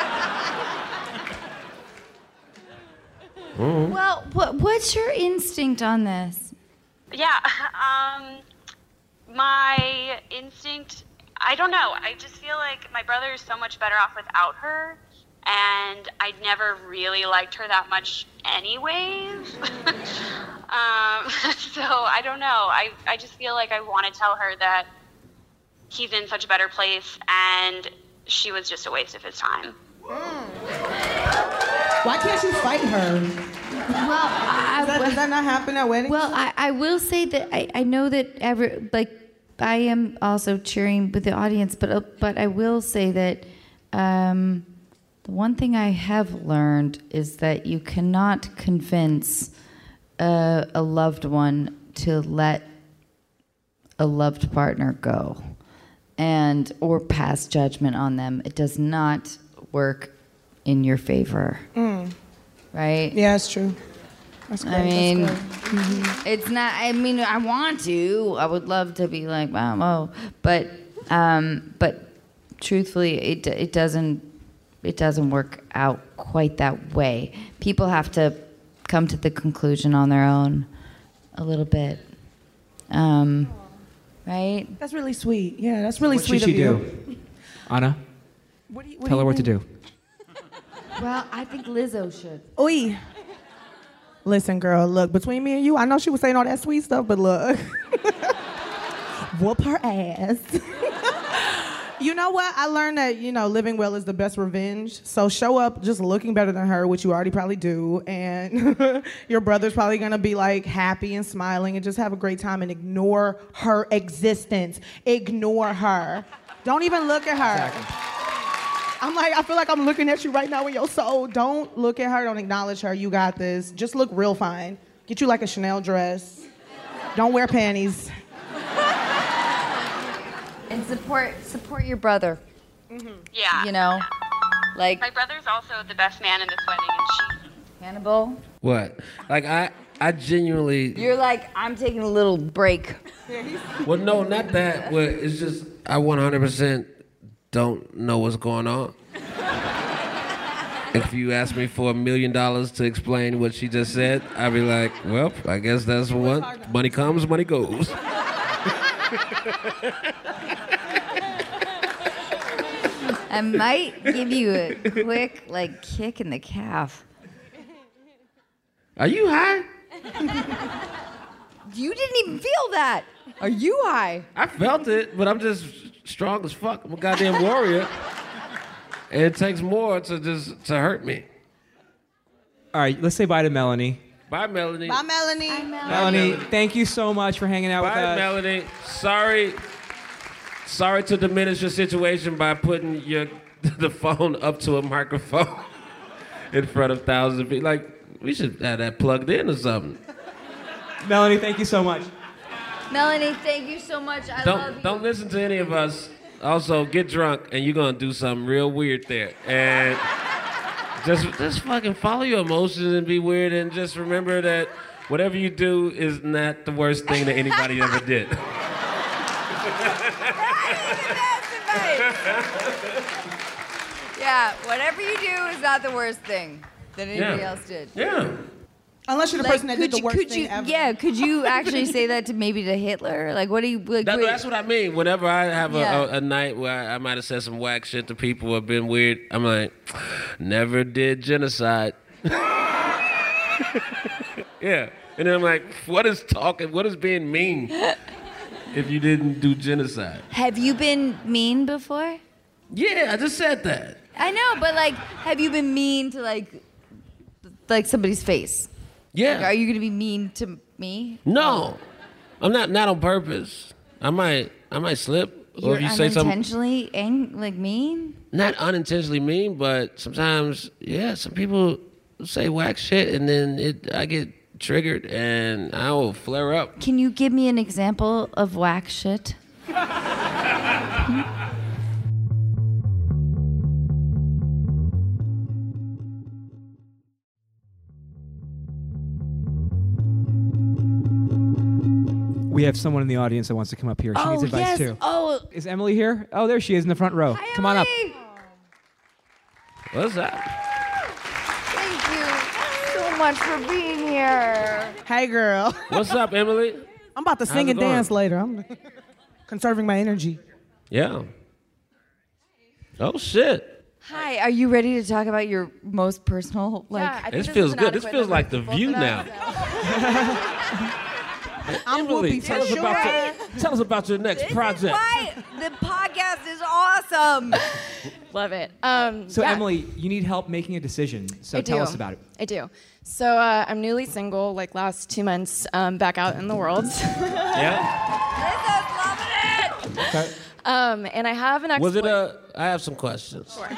Mm-hmm. Well, what, what's your instinct on this? Yeah, um, my instinct, I don't know. I just feel like my brother is so much better off without her, and I never really liked her that much anyways. um, so I don't know. I, I just feel like I want to tell her that he's in such a better place, and she was just a waste of his time. Why can't you fight her? Well, I, does, that, does that not happen at weddings? Well, I, I will say that I, I know that every like I am also cheering with the audience, but uh, but I will say that um, The one thing I have learned is that you cannot convince a, a loved one to let a loved partner go, and or pass judgment on them. It does not work in your favor, Mm. right? Yeah, it's true. That's great. I mean, That's great. Mm-hmm. it's not. I mean, I want to. I would love to be like, wow, oh, but, um, but truthfully, it it doesn't it doesn't work out quite that way. People have to come to the conclusion on their own, a little bit. Um, Right? That's really sweet. Yeah, that's really What sweet should she of you. do? Anna? What do you, what Tell do her you what to think? do. Well, I think Lizzo should. Oi. Listen, girl, look, between me and you, I know she was saying all that sweet stuff, but look. Whoop her ass. You know what? I learned that, you know, living well is the best revenge. So show up just looking better than her, which you already probably do. And your brother's probably going to be like happy and smiling and just have a great time and ignore her existence. Ignore her. Don't even look at her. Exactly. I'm like, I feel like I'm looking at you right now in your soul. Don't look at her. Don't acknowledge her. You got this. Just look real fine. Get you like a Chanel dress. Don't wear panties. And support support your brother. Mm-hmm. Yeah. You know, like My brother's also the best man in this wedding, and she. Hannibal. What? Like I, I genuinely. You're like, I'm taking a little break. Well, no, not that. Well, it's just I one hundred percent don't know what's going on. If you ask me for a million dollars to explain what she just said, I'd be like, well, I guess that's what money comes, money goes. I might give you a quick, like, kick in the calf. Are you high? You didn't even feel that. Are you high? I felt it, but I'm just strong as fuck. I'm a goddamn warrior. And it takes more to just to hurt me. All right, let's say bye to Melanie. Bye, Melanie. Bye, Melanie. Bye, Melanie, thank you so much for hanging out Bye, with us. Melanie. Sorry. Sorry to diminish your situation by putting your the phone up to a microphone in front of thousands of people. Like, we should have that plugged in or something. Melanie, thank you so much. Melanie, thank you so much. I don't love you. don't listen to any of us. Also, get drunk and you're gonna do something real weird there. And just just fucking follow your emotions and be weird, and just remember that whatever you do is not the worst thing that anybody ever did. Yeah, whatever you do is not the worst thing that anybody Yeah. else did. Yeah. Unless you're the Like, person that could did the you- worst could thing you, ever. Yeah, could you actually say that to maybe to Hitler? Like, what do you... Like, That, wait- that's what I mean. Whenever I have a, Yeah. a, a night where I, I might have said some whack shit to people or been weird, I'm like, never did genocide. Yeah. And then I'm like, what is talking, what is being mean if you didn't do genocide? Have you been mean before? Yeah, I just said that. I know, but like, have you been mean to like, like somebody's face? Yeah. Like, are you gonna be mean to me? No, I'm not. Not on purpose. I might. I might slip. You're or if you say something, unintentionally ang- like mean? not unintentionally mean, but sometimes, yeah, some people say whack shit, and then it. I get triggered, and I will flare up. Can you give me an example of whack shit? We have someone in the audience that wants to come up here. She needs Oh, advice yes. too. Oh. Is Emily here? Oh, there she is in the front row. Hi, come on up. Emily. What's that? Thank you so much for being here. Hey, girl. What's up, Emily? I'm about to How's sing it and going? dance later. I'm conserving my energy. Yeah. Oh shit. Hi, are you ready to talk about your most personal, like... Yeah, I think This this feels is an good. This adequate feels number like of the people View for now. that. I'm Emily, Whoopi tell us for about sure. your, tell us about your next This project. is why the podcast is awesome. Love it. Um, So yeah, Emily, you need help making a decision. So I tell do. us about it. I do. So uh, I'm newly single, like last two months, um, back out in the world. Yeah. Lizzo's loving it. Okay. Um, and I have an ex. Was it a? I have some questions. Sure.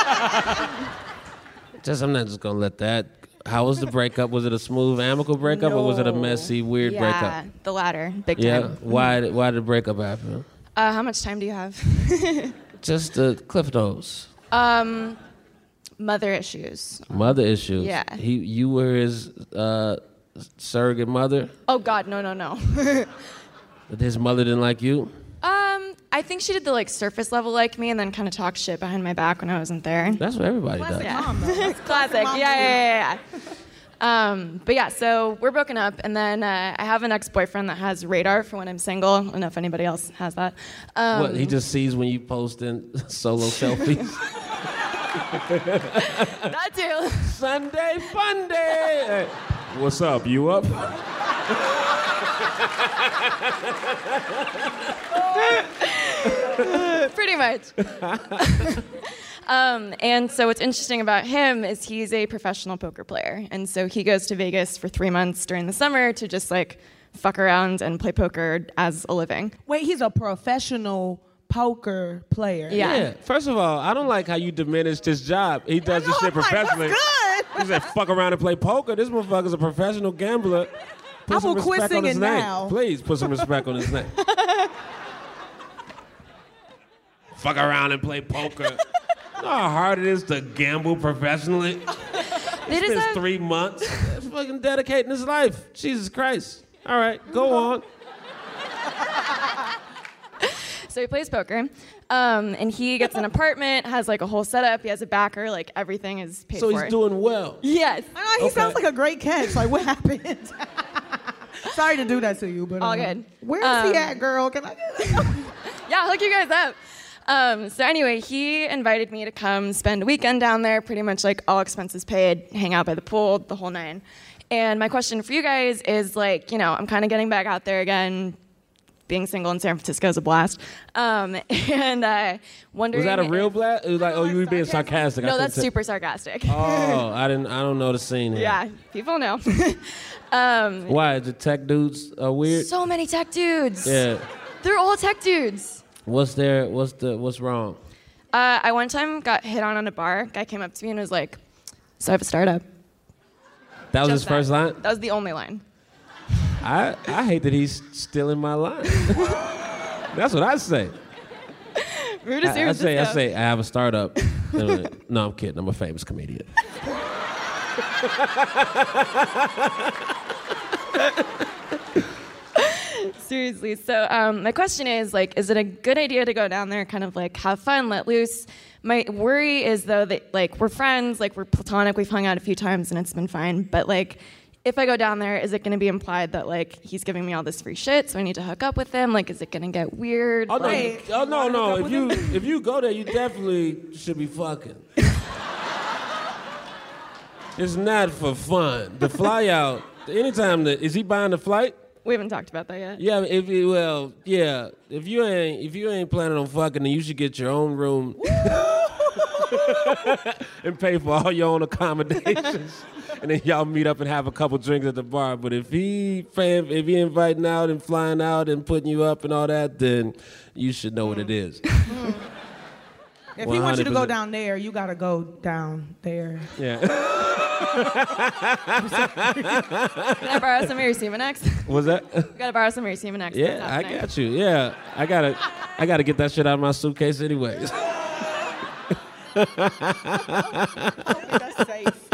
Just I'm not just gonna let that. How was the breakup? Was it a smooth, amicable breakup, or was it a messy, weird yeah, breakup? Yeah, the latter, big Yeah. time. Why? did- Why did the breakup happen? Uh, how much time do you have? Just the cliff notes. um, mother issues. Mother issues. Yeah. He, you were his uh, surrogate mother. Oh God, no, no, no. But his mother didn't like you. um, I think she did the like surface level like me, and then kind of talk shit behind my back when I wasn't there. That's what everybody does. Yeah. Mom, though. That's Classic. Yeah, mom yeah, do. yeah, yeah. Um, but yeah, so we're broken up, and then uh, I have an ex-boyfriend that has radar for when I'm single. I don't know if anybody else has that. Um, What? He just sees when you post in solo selfies. that too. Sunday fun day. Hey, what's up? You up? Pretty much. um, and so what's interesting about him is he's a professional poker player, and so he goes to Vegas for three months during the summer to just like fuck around and play poker as a living. Wait, he's a professional poker player. Yeah. Yeah. First of all, I don't like how you diminished his job. He does this know, shit I'm like, what's professionally. good? He said, "Fuck around and play poker." This motherfucker's a professional gambler. Put I some will quit respect on his singing name. now. Please put some respect on his name. Fuck around and play poker. You know how hard it is to gamble professionally? They just Spends have- three months fucking dedicating his life. Jesus Christ. All right, go on. So he plays poker, um, and he gets an apartment, has like a whole setup. He has a backer, like everything is paid So for. he's doing well. Yes. I know, he Okay. sounds like a great catch. Like, what happened? Sorry to do that to you, but All uh, good. Where's Um, he at, girl? Can I get Yeah, I'll hook you guys up. Um, so anyway, he invited me to come spend a weekend down there, pretty much like all expenses paid, hang out by the pool, the whole nine. And my question for you guys is like, you know, I'm kind of getting back out there again. Being single in San Francisco is a blast. Um, and uh, wondering. Was that a real if- blast? It was like, oh, you were being sarcastic. I No, couldn't that's tell- super sarcastic. Oh, I didn't. I don't know the scene here. Yeah, people know. um, Why? The tech dudes are weird. so many tech dudes. Yeah. They're all tech dudes. What's there? What's the? What's wrong? Uh, I one time got hit on at a bar. Guy came up to me and was like, "So I have a startup." That was Just his first that. line. That was the only line. I I hate that he's stealing my line. That's what I say. Rude as I, I San say I Francisco. say I have a startup. They're like, no, I'm kidding. I'm a famous comedian. Seriously. So um, my question is, like, is it a good idea to go down there, kind of like have fun, let loose? My worry is though that like we're friends, like we're platonic, we've hung out a few times and it's been fine. But like, if I go down there, is it going to be implied that like he's giving me all this free shit, so I need to hook up with him? Like, is it going to get weird? Oh no, Like, oh, no, no. If you if you go there, you definitely should be fucking. It's not for fun. The fly out. Anytime that is he buying the flight? we haven't talked about that yet. Yeah, if you, well, yeah. If you ain't if you ain't planning on fucking, then you should get your own room and pay for all your own accommodations, and then y'all meet up and have a couple drinks at the bar. But if he if he inviting out and flying out and putting you up and all that, then you should know what it is. If he wants you to go one hundred percent. down there, you gotta go down there. Yeah. Can I borrow some of your Semenex? Was that? You gotta borrow some of your Semenex. Yeah, I got you. Yeah, I gotta, I gotta get that shit out of my suitcase anyways. That's safe.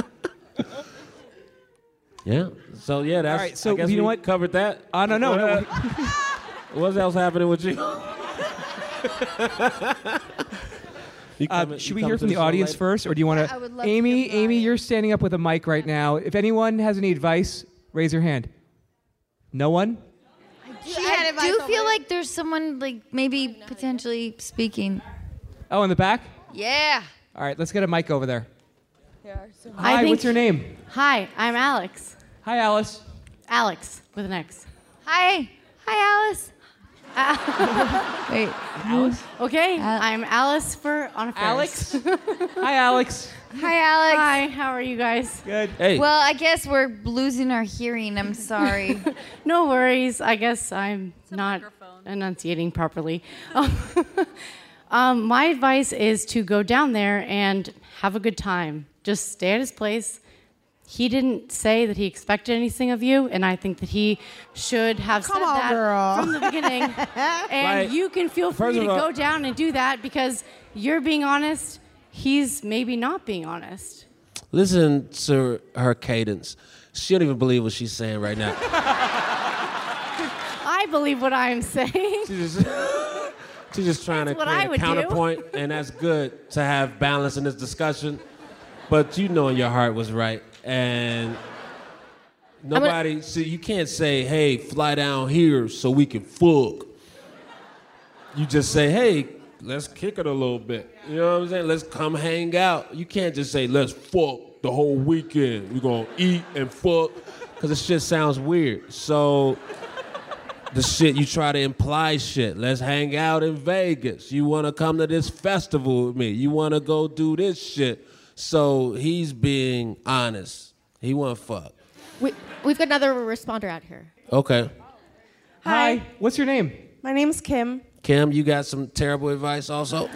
Yeah. So yeah, that's. All right, so I guess you know we what? Covered that. Uh, no, no, What, no. uh, What else happening with you? You Uh, coming- should you we coming hear to from the show audience later? first, or do you want I would to? love to Amy, hear from the Amy, you're audience. standing up with a mic right now. If anyone has any advice, raise your hand. No one? I do feel like there's someone like maybe potentially speaking. Oh, in the back? Yeah. All right, let's get a mic over there. I Hi, think- what's your name? Hi, I'm Alex. Hi, Alice. Alex with an X. Hi. Hi, Alice. Wait. Alice? Okay, Al- I'm Alice for on affairs. Alex? Hi, Alex. Hi, Alex. Hi, how are you guys? Good. Hey. Well, I guess we're losing our hearing. I'm sorry. No worries. I guess I'm not. enunciating properly. Um, um, my advice is to go down there and have a good time. Just stay at his place. He didn't say that he expected anything of you, and I think that he should have Come said on, that girl. from the beginning. And Like, you can feel first free of to all- go down and do that because you're being honest. He's maybe not being honest. Listen to her cadence. She don't even believe what she's saying right now. I believe what I'm saying. She's just, she's just trying That's to what I create a would do. counterpoint, and that's good to have balance in this discussion. But you know your heart was right, and nobody. See, you can't say, "Hey, fly down here so we can fuck." You just say, "Hey, let's kick it a little bit." You know what I'm saying? Let's come hang out. You can't just say, "Let's fuck the whole weekend. We're gonna eat and fuck," because the shit sounds weird. So. The shit, you try to imply shit. Let's hang out in Vegas. You want to come to this festival with me. You want to go do this shit. So he's being honest. He want to fuck. We, we've got another responder out here. Okay. Hi. What's your name? My name's Kim. Kim, you got some terrible advice also?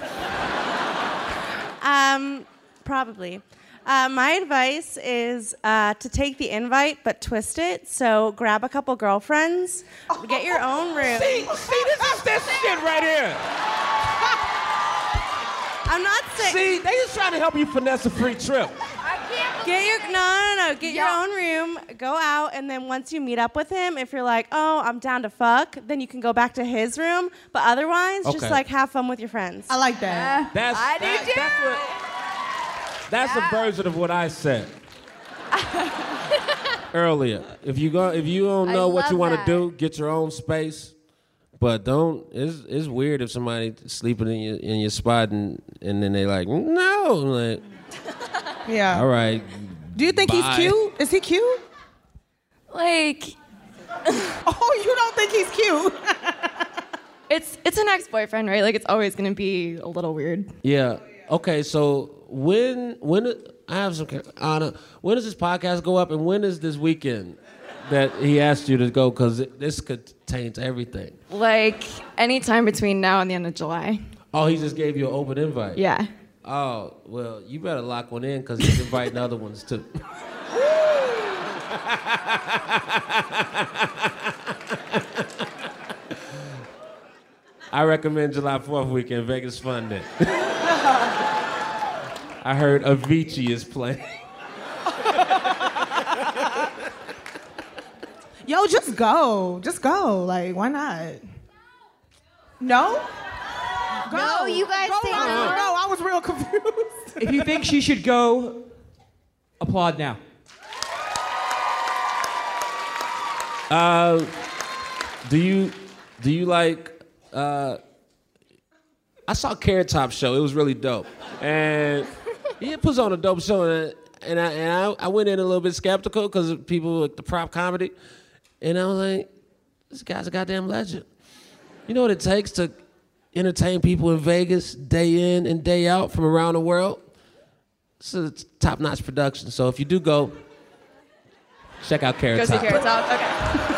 Um, probably. Uh, my advice is uh, to take the invite but twist it. So grab a couple girlfriends, get your own room. See, see, this is this shit right here. I'm not saying. See, they just trying to help you finesse a free trip. Get your no no no. Get your own room. Go out, and then once you meet up with him, if you're like, oh, I'm down to fuck, then you can go back to his room. But otherwise, just Okay. like have fun with your friends. I like that. That's I do that- too. That's, what, that's a version of what I said earlier. If you go, if you don't I know what you love want to that. do, get your own space. But don't. It's it's weird if somebody sleeping in your in your spot and and then they like no. I'm like, Yeah. all right. Do you think bye. he's cute? Is he cute? Like, Oh, you don't think he's cute? it's it's an ex-boyfriend, right? Like, it's always gonna be a little weird. Yeah. Okay. So when when I have some Anna, when does this podcast go up, and when is this weekend that he asked you to go? Because this contains everything. Like, anytime between now and the end of July. Oh, he just gave you an open invite. Yeah. Oh, well, you better lock one in because he's inviting other ones too. I recommend July fourth weekend, Vegas Fun Day. I heard Avicii is playing. Yo, just go. Just go. Like, why not? No? Go. No, you guys go, think Ronnie, no? go. I was real confused. If you think she should go, applaud now. Uh, do you do you like? Uh, I saw Carrot Top show. It was really dope, and he puts on a dope show, and I, and I, and I, I went in a little bit skeptical because of people like the prop comedy, and I was like, this guy's a goddamn legend. You know what it takes to entertain people in Vegas day in and day out from around the world? It's a top-notch production. So if you do go, check out Carrot Go see Top. Carrot Top. Okay.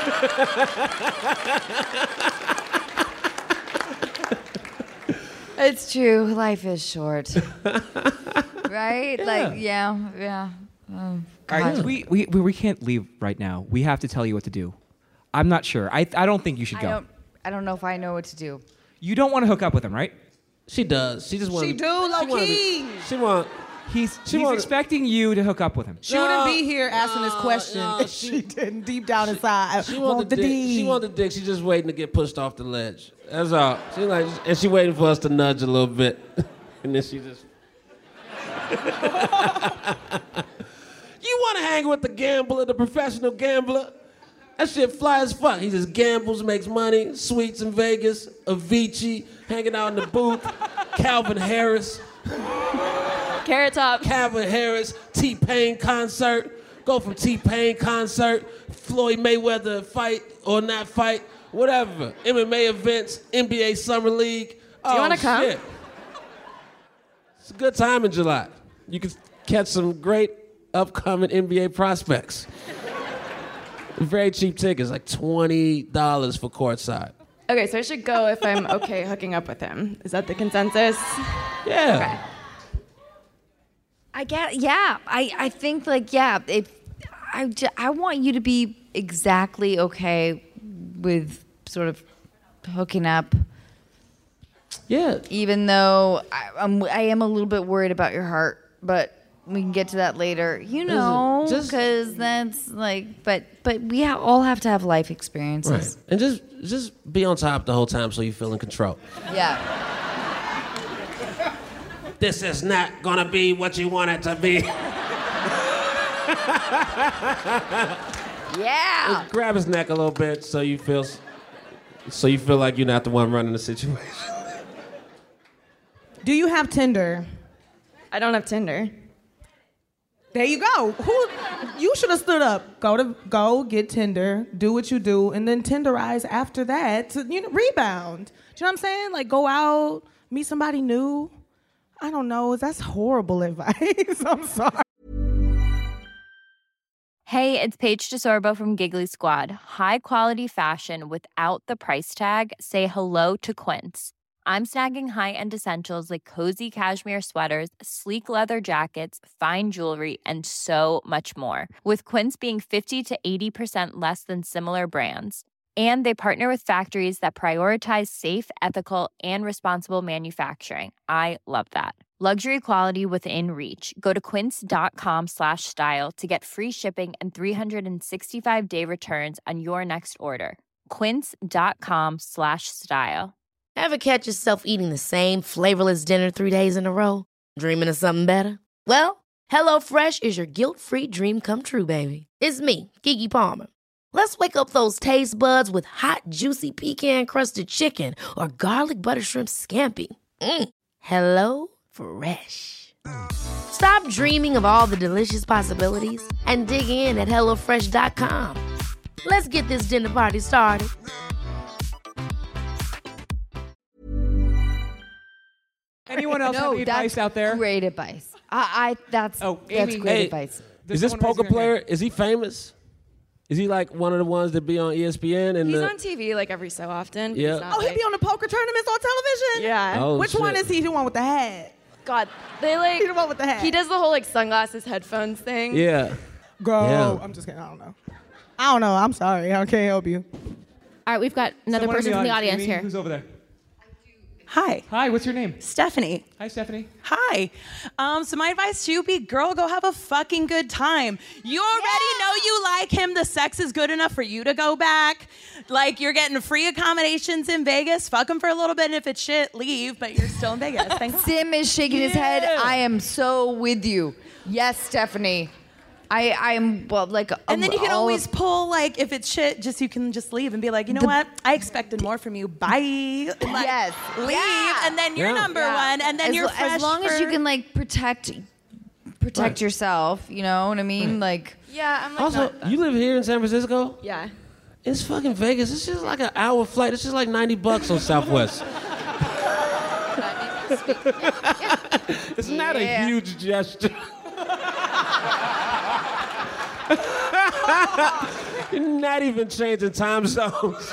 It's true. Life is short. Right? Like, yeah, yeah. Um, All right, God. we, we, we we can't leave right now. We have to tell you what to do. I'm not sure. I I don't think you should I go. don't, I don't know if I know what to do. You don't want to hook up with him, right? She does. She just wants. She do, low key. She want. He's She he's wanna- expecting you to hook up with him. She wouldn't be here asking this no, question no, if she- she didn't deep down inside. She want, want the the dick. D. She want the dick. She just waiting to get pushed off the ledge. That's all. She like, and she waiting for us to nudge a little bit, and then she just. You want to hang with the gambler, the professional gambler? That shit fly as fuck. He just gambles, makes money, suites in Vegas, Avicii, hanging out in the booth, Calvin Harris. Carrot Top. Calvin Harris, T-Pain concert. Go from T-Pain concert, Floyd Mayweather fight or not fight, whatever. M M A events, N B A Summer League. Do you Oh, wanna come? shit. It's a good time in July. You can catch some great upcoming N B A prospects. Very cheap tickets, like twenty dollars for courtside. Okay, so I should go if I'm okay hooking up with him. Is that the consensus? Yeah. Okay. I get, yeah. I, I think like, yeah, if I, j- I want you to be exactly okay with sort of hooking up. Yeah. Even though I, I'm, I am a little bit worried about your heart, but we can get to that later. You know, Just- because that's like, but but we ha- all have to have life experiences. Right. And just just be on top the whole time so you feel in control. Yeah. This is not gonna be what you want it to be. Yeah. Just grab his neck a little bit so you feel so you feel like you're not the one running the situation. Do you have Tinder? I don't have Tinder. There you go. Who? You should have stood up. Go to go get Tinder. Do what you do, and then Tenderize after that to you know rebound. Do you know what I'm saying? Like go out, meet somebody new. I don't know. That's horrible advice. I'm sorry. Hey, it's Paige DeSorbo from Giggly Squad. High quality fashion without the price tag. Say hello to Quince. I'm snagging high-end essentials like cozy cashmere sweaters, sleek leather jackets, fine jewelry, and so much more. With Quince being fifty to eighty percent less than similar brands. And they partner with factories that prioritize safe, ethical, and responsible manufacturing. I love that. Luxury quality within reach. Go to quince.com slash style to get free shipping and three sixty-five day returns on your next order. Quince.com slash style. Ever catch yourself eating the same flavorless dinner three days in a row? Dreaming of something better? Well, HelloFresh is your guilt-free dream come true, baby. It's me, Keke Palmer. Let's wake up those taste buds with hot, juicy pecan-crusted chicken or garlic butter shrimp scampi. Mm. Hello Fresh. Stop dreaming of all the delicious possibilities and dig in at hello fresh dot com. Let's get this dinner party started. Anyone else no, have any advice that's out there? Great advice. I, I that's Oh, that's Amy. great Hey, advice. Is this poker player? Is he famous? Is he like one of the ones that be on E S P N? And He's the, on T V like every so often. Yeah. He's not, Oh, he like- be on the poker tournaments on television? Yeah. Oh, Which shit. one is he? The one with the hat? God, they like. He the one with the hat. He does the whole like sunglasses, headphones thing. Yeah. Girl, Yeah. I'm just kidding. I don't know. I don't know. I'm sorry. I can't help you. All right, we've got another Someone in person from the audience Amy, here. Who's over there? Hi. Hi, what's your name? Stephanie. Hi, Stephanie. Hi. Um, so my advice to you be, girl, go have a fucking good time. You already know you like him. The sex is good enough for you to go back. Like, you're getting free accommodations in Vegas. Fuck him for a little bit, and if it's shit, leave, but you're still in Vegas. Thanks. Sim is shaking his head. I am so with you. Yes, Stephanie. I I am well like. And then you can all always of- pull, like, if it's shit, just you can just leave and be like, you know The- what? I expected more from you. Bye. Like, Yes. Leave, Yeah. and then you're Yeah. number Yeah. one, and then as, you're lo- fresh as long as you for- can like protect protect Right. yourself. You know what I mean? Like. Yeah, I'm like Also, not- you live here in San Francisco? Yeah. It's fucking Vegas. It's just like an hour flight. It's just like ninety bucks on Southwest. It's not Yeah. a huge gesture. You're not even changing time zones.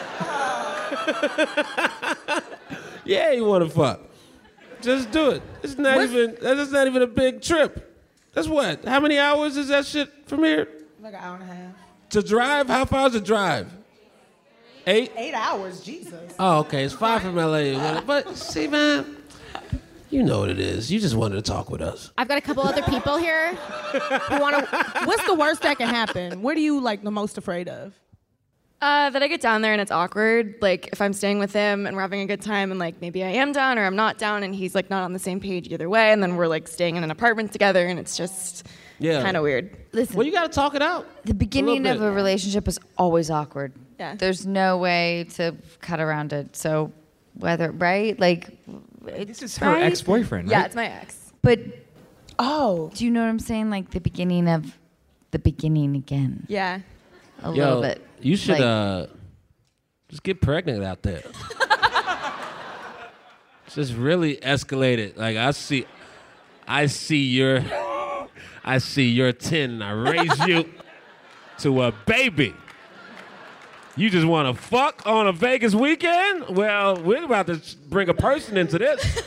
Yeah, you want to fuck. Just do it. It's not What's- even. That's not even a big trip. That's what? How many hours is that shit from here? Like an hour and a half. To drive? How far is the drive? Eight? Eight hours, Jesus. Oh, okay. It's five from L A. But see, man, you know what it is. You just wanted to talk with us. I've got a couple other people here who want to. What's the worst that can happen? What are you like the most afraid of? Uh, that I get down there and it's awkward. Like if I'm staying with him and we're having a good time and like maybe I am down or I'm not down and he's like not on the same page either way, and then we're like staying in an apartment together and it's just Yeah. kind of weird. Listen. Well, you got to talk it out. The beginning A of little a bit. relationship is always awkward. Yeah. There's no way to cut around it. So whether right, like This is her right? ex-boyfriend, right? Yeah, it's my ex. But Oh. do you know what I'm saying? Like the beginning of the beginning again. Yeah. A Yo, little bit. you should Like- uh, just get pregnant out there. Just really escalate it. Like I see, I see your, I see your ten. And I raise you to a baby. You just want to fuck on a Vegas weekend? Well, we're about to bring a person into this.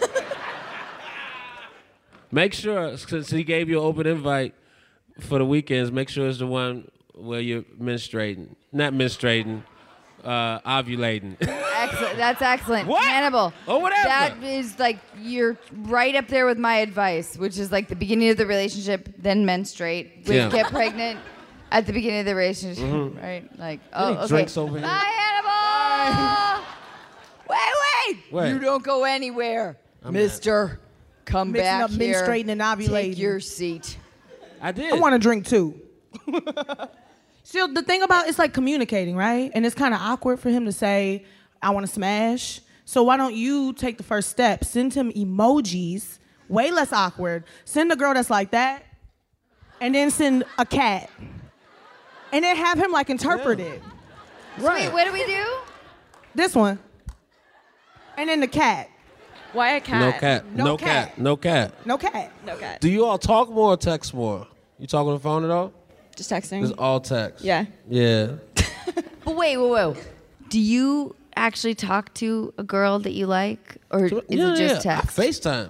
Make sure, since he gave you an open invite for the weekends, make sure it's the one where you're menstruating. Not menstruating, uh, ovulating. Excellent. That's excellent. What? Hannibal. Oh, whatever. That is like, you're right up there with my advice, which is like the beginning of the relationship, then menstruate. We Yeah. get pregnant at the beginning of the relationship, Mhm. right? Like, oh, okay. Drinks over here. Bye, Hannibal. Wait, wait. Wait. You don't go anywhere, I'm Mister. Come Mixing back up here. menstruating and ovulating. Take your seat. I did. I want to drink too. So the thing about it's like communicating, right? And it's kind of awkward for him to say, I want to smash. So why don't you take the first step? Send him emojis, way less awkward. Send a girl that's like that, and then send a cat. And then have him like interpret it. Right. Wait, what do we do? This one. And then the cat. Why a cat? No cat. No No, cat. cat. No cat. No cat. No cat. Do you all talk more or text more? You talk on the phone at all? Just texting. It's all text. Yeah. Yeah. But wait, wait, wait. Do you actually talk to a girl that you like, or is yeah, it just yeah. text? I FaceTime.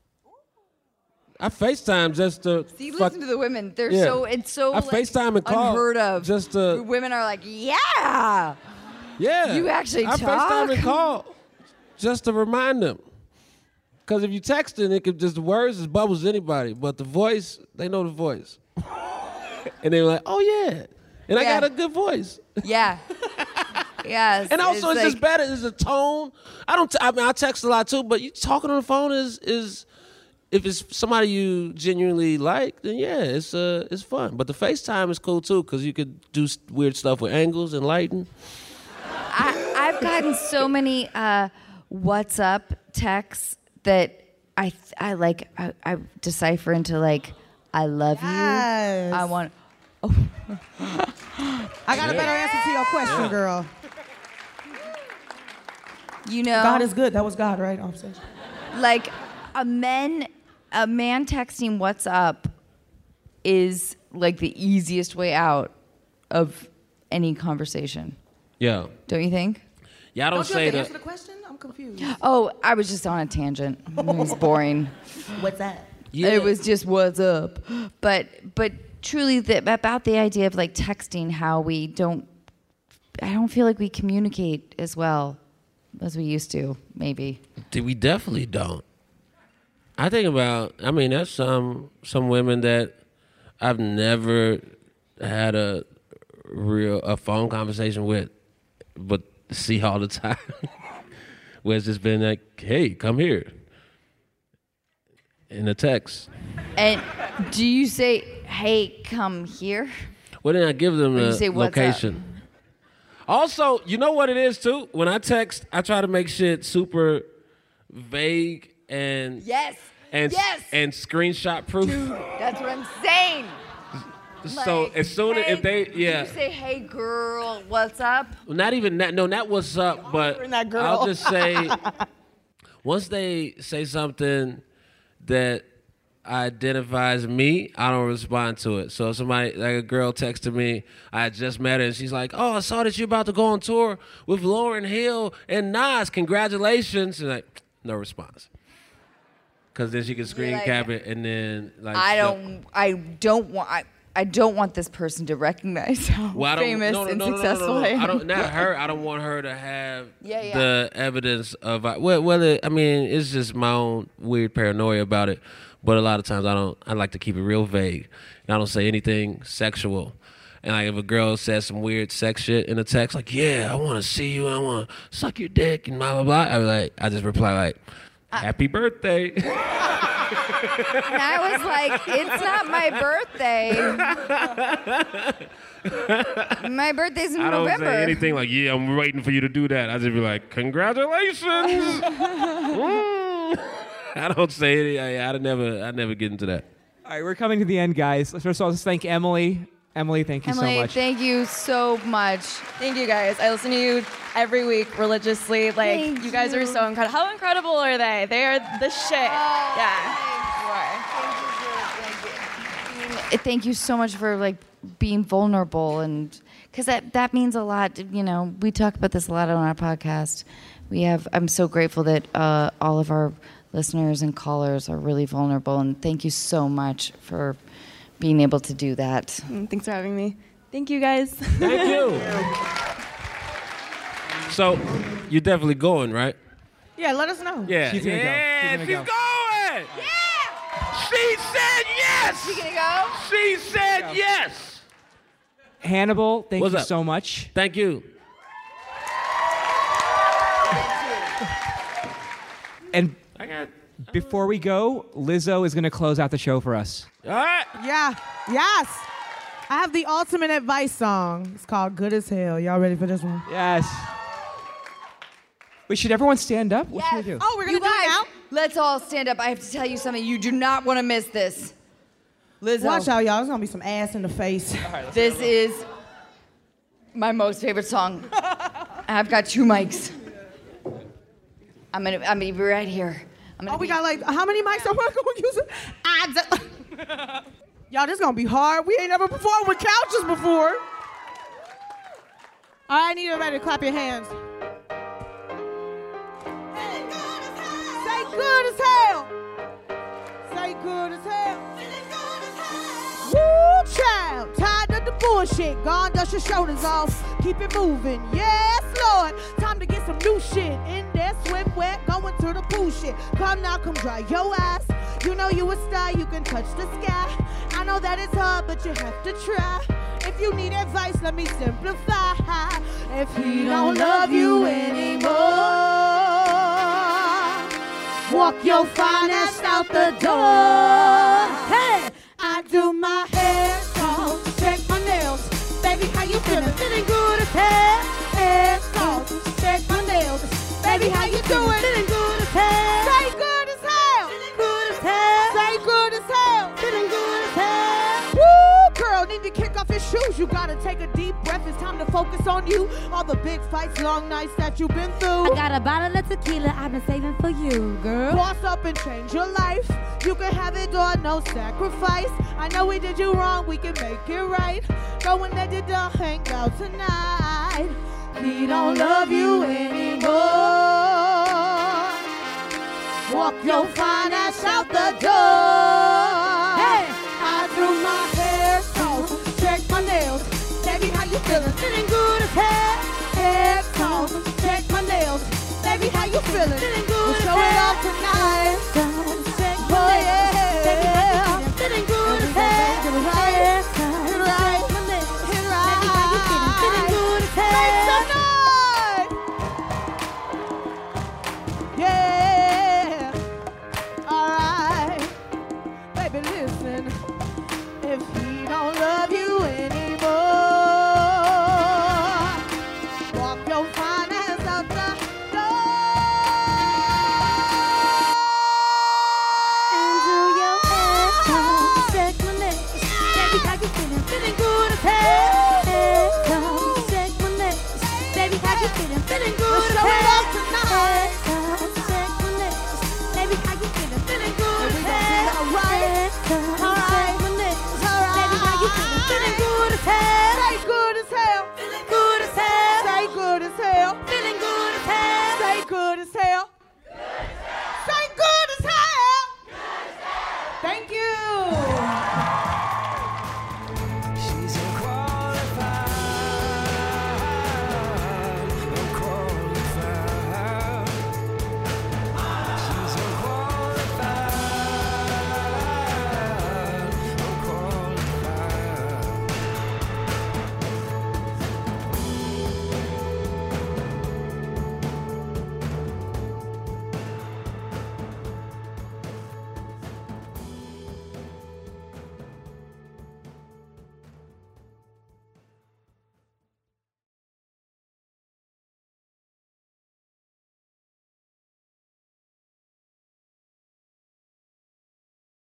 I FaceTime just to. See, fuck- listen to the women. They're Yeah. so it's so I like, FaceTime and call. unheard of. Just to. Women are like, yeah. Yeah. You actually I talk? FaceTime and call just to remind them. Because if you texting, it could just the words is bubbles to anybody, but the voice, they know the voice. And they're like, oh yeah, and I Yeah. got a good voice. Yeah. Yes. And also, it's, like, just better. It's a tone. I don't. T- I mean, I text a lot too, but you talking on the phone is is if it's somebody you genuinely like, then yeah, it's uh it's fun. But the FaceTime is cool too because you could do s- weird stuff with angles and lighting. I, I've gotten so many uh, "What's up" texts that I th- I like I, I decipher into like I love Yes. you. I want. I got a better answer to your question, Yeah. girl. You know, God is good. That was God, right? I'm saying. like a men a man texting "What's up" is like the easiest way out of any conversation. Yeah. Don't you think? Yeah, I don't, Don't you say have to that. answer the question? I'm confused. Oh, I was just on a tangent. It was boring. What's that? Yeah. It was just "What's up," but but truly the, about the idea of like texting, how we don't. I don't feel like we communicate as well as we used to. Maybe. We definitely don't. I think about. I mean, there's some some women that I've never had a real a phone conversation with, but see all the time. Where it's just been like, "Hey, come here," in a text. And do you say, "Hey, come here"? Well, then I give them Or you the say, "What's up?" location. Also, you know what it is too? When I text, I try to make shit super vague and Yes. and yes. and screenshot proof. That's what I'm saying. So Like, as soon as hey, if they do yeah, you say, "Hey, girl, what's up"? not even that. No, not what's up, but that girl. I'll just say once they say something that identifies me, I don't respond to it. So if somebody, like a girl texted me, I had just met her and she's like, "Oh, I saw that you're about to go on tour with Lauryn Hill and Nas. Congratulations!" And like, no response. Cause then she can screen like, cap it and then like I so- don't. I don't want. I, I don't want this person to recognize how Well, I don't, famous no, no, and no, no, no, successful no, no. I am. I don't. Not her. I don't want her to have Yeah, yeah. the evidence of well, whether I mean it's just my own weird paranoia about it. But a lot of times I don't. I like to keep it real vague, and I don't say anything sexual. And like if a girl says some weird sex shit in a text, like yeah, I want to see you, I want to suck your dick, and blah blah blah. I be like, I just reply like, "Happy birthday." And I was like, "It's not my birthday. My birthday's in I don't November." say anything like, "Yeah, I'm waiting for you to do that." I just be like, "Congratulations." Mm. I don't say it. I, I never, I never get into that. All right, we're coming to the end, guys. First of all, let's thank Emily. Emily, thank you Emily, so much. thank you so much. Thank you guys. I listen to you every week religiously. Like Thank you guys you. are so incredible. How incredible are they? They are the shit. Yeah. Thank you so much for like being vulnerable, and because that, that means a lot. You know, we talk about this a lot on our podcast. We have, I'm so grateful that uh, all of our listeners and callers are really vulnerable, and thank you so much for being able to do that. Mm, thanks for having me. Thank you, guys. Thank you. So, you're definitely going, right? Yeah, let us know. Yeah. She's gonna yeah, go. She's gonna she's go. going. She said yes. You gonna go? She said yes. Hannibal, thank What's you up? so much. Thank you. And before we go, Lizzo is going to close out the show for us. All right. Yeah. Yes. I have the ultimate advice song. It's called Good as Hell. Y'all ready for this one? Yes. Wait, should everyone stand up? What should we do? Oh, we're You going to do it guys, now? let's all stand up. I have to tell you something. You do not want to miss this. Lizzo. Watch out, y'all. There's going to be some ass in the face. This is my most favorite song. I've got two mics. I'm gonna, I'm gonna be right here. I'm gonna Oh, we be- got like, how many mics are we going to use? I d- Y'all, this is going to be hard. We ain't never performed with couches before. All right, I need everybody to clap your hands. Say good as hell. Say good as hell. Woo, child. Tired of the bullshit. Gone, dust your shoulders off. Keep it moving. Yes, Lord. Time to get some new shit. In there, swimwear, going to the pool shit. Come now, come dry your ass. You know you a star, you can touch the sky. I know that it's hard, but you have to try. If you need advice, let me simplify. If he don't love you anymore, walk your fine ass out the door. Hey, I do my hair, so check my nails. Baby, how you feeling? Feeling good as hell. Hair, so check my nails. Baby, how you doing? Feeling good as hell. Say good as hell. Feeling good as hell. Say good as hell. Feeling good as hell. Woo, girl, need to kick off your shoes. You gotta take a deep breath. It's time to focus on you. All the big fights, long nights that you've been through. I got a bottle of tequila I've been saving for you, girl. Boss up and change your life. You can have it or no sacrifice. I know we did you wrong, we can make it right. Go and let it all hang out tonight. He don't love you anymore. Walk your fine ass out the door. Hey, I do my hair, so check my nails. Baby, how you feeling? Feeling good as hell. Hair, so check my nails. Baby, how you feeling? Feeling good we'll as show hell. It off tonight.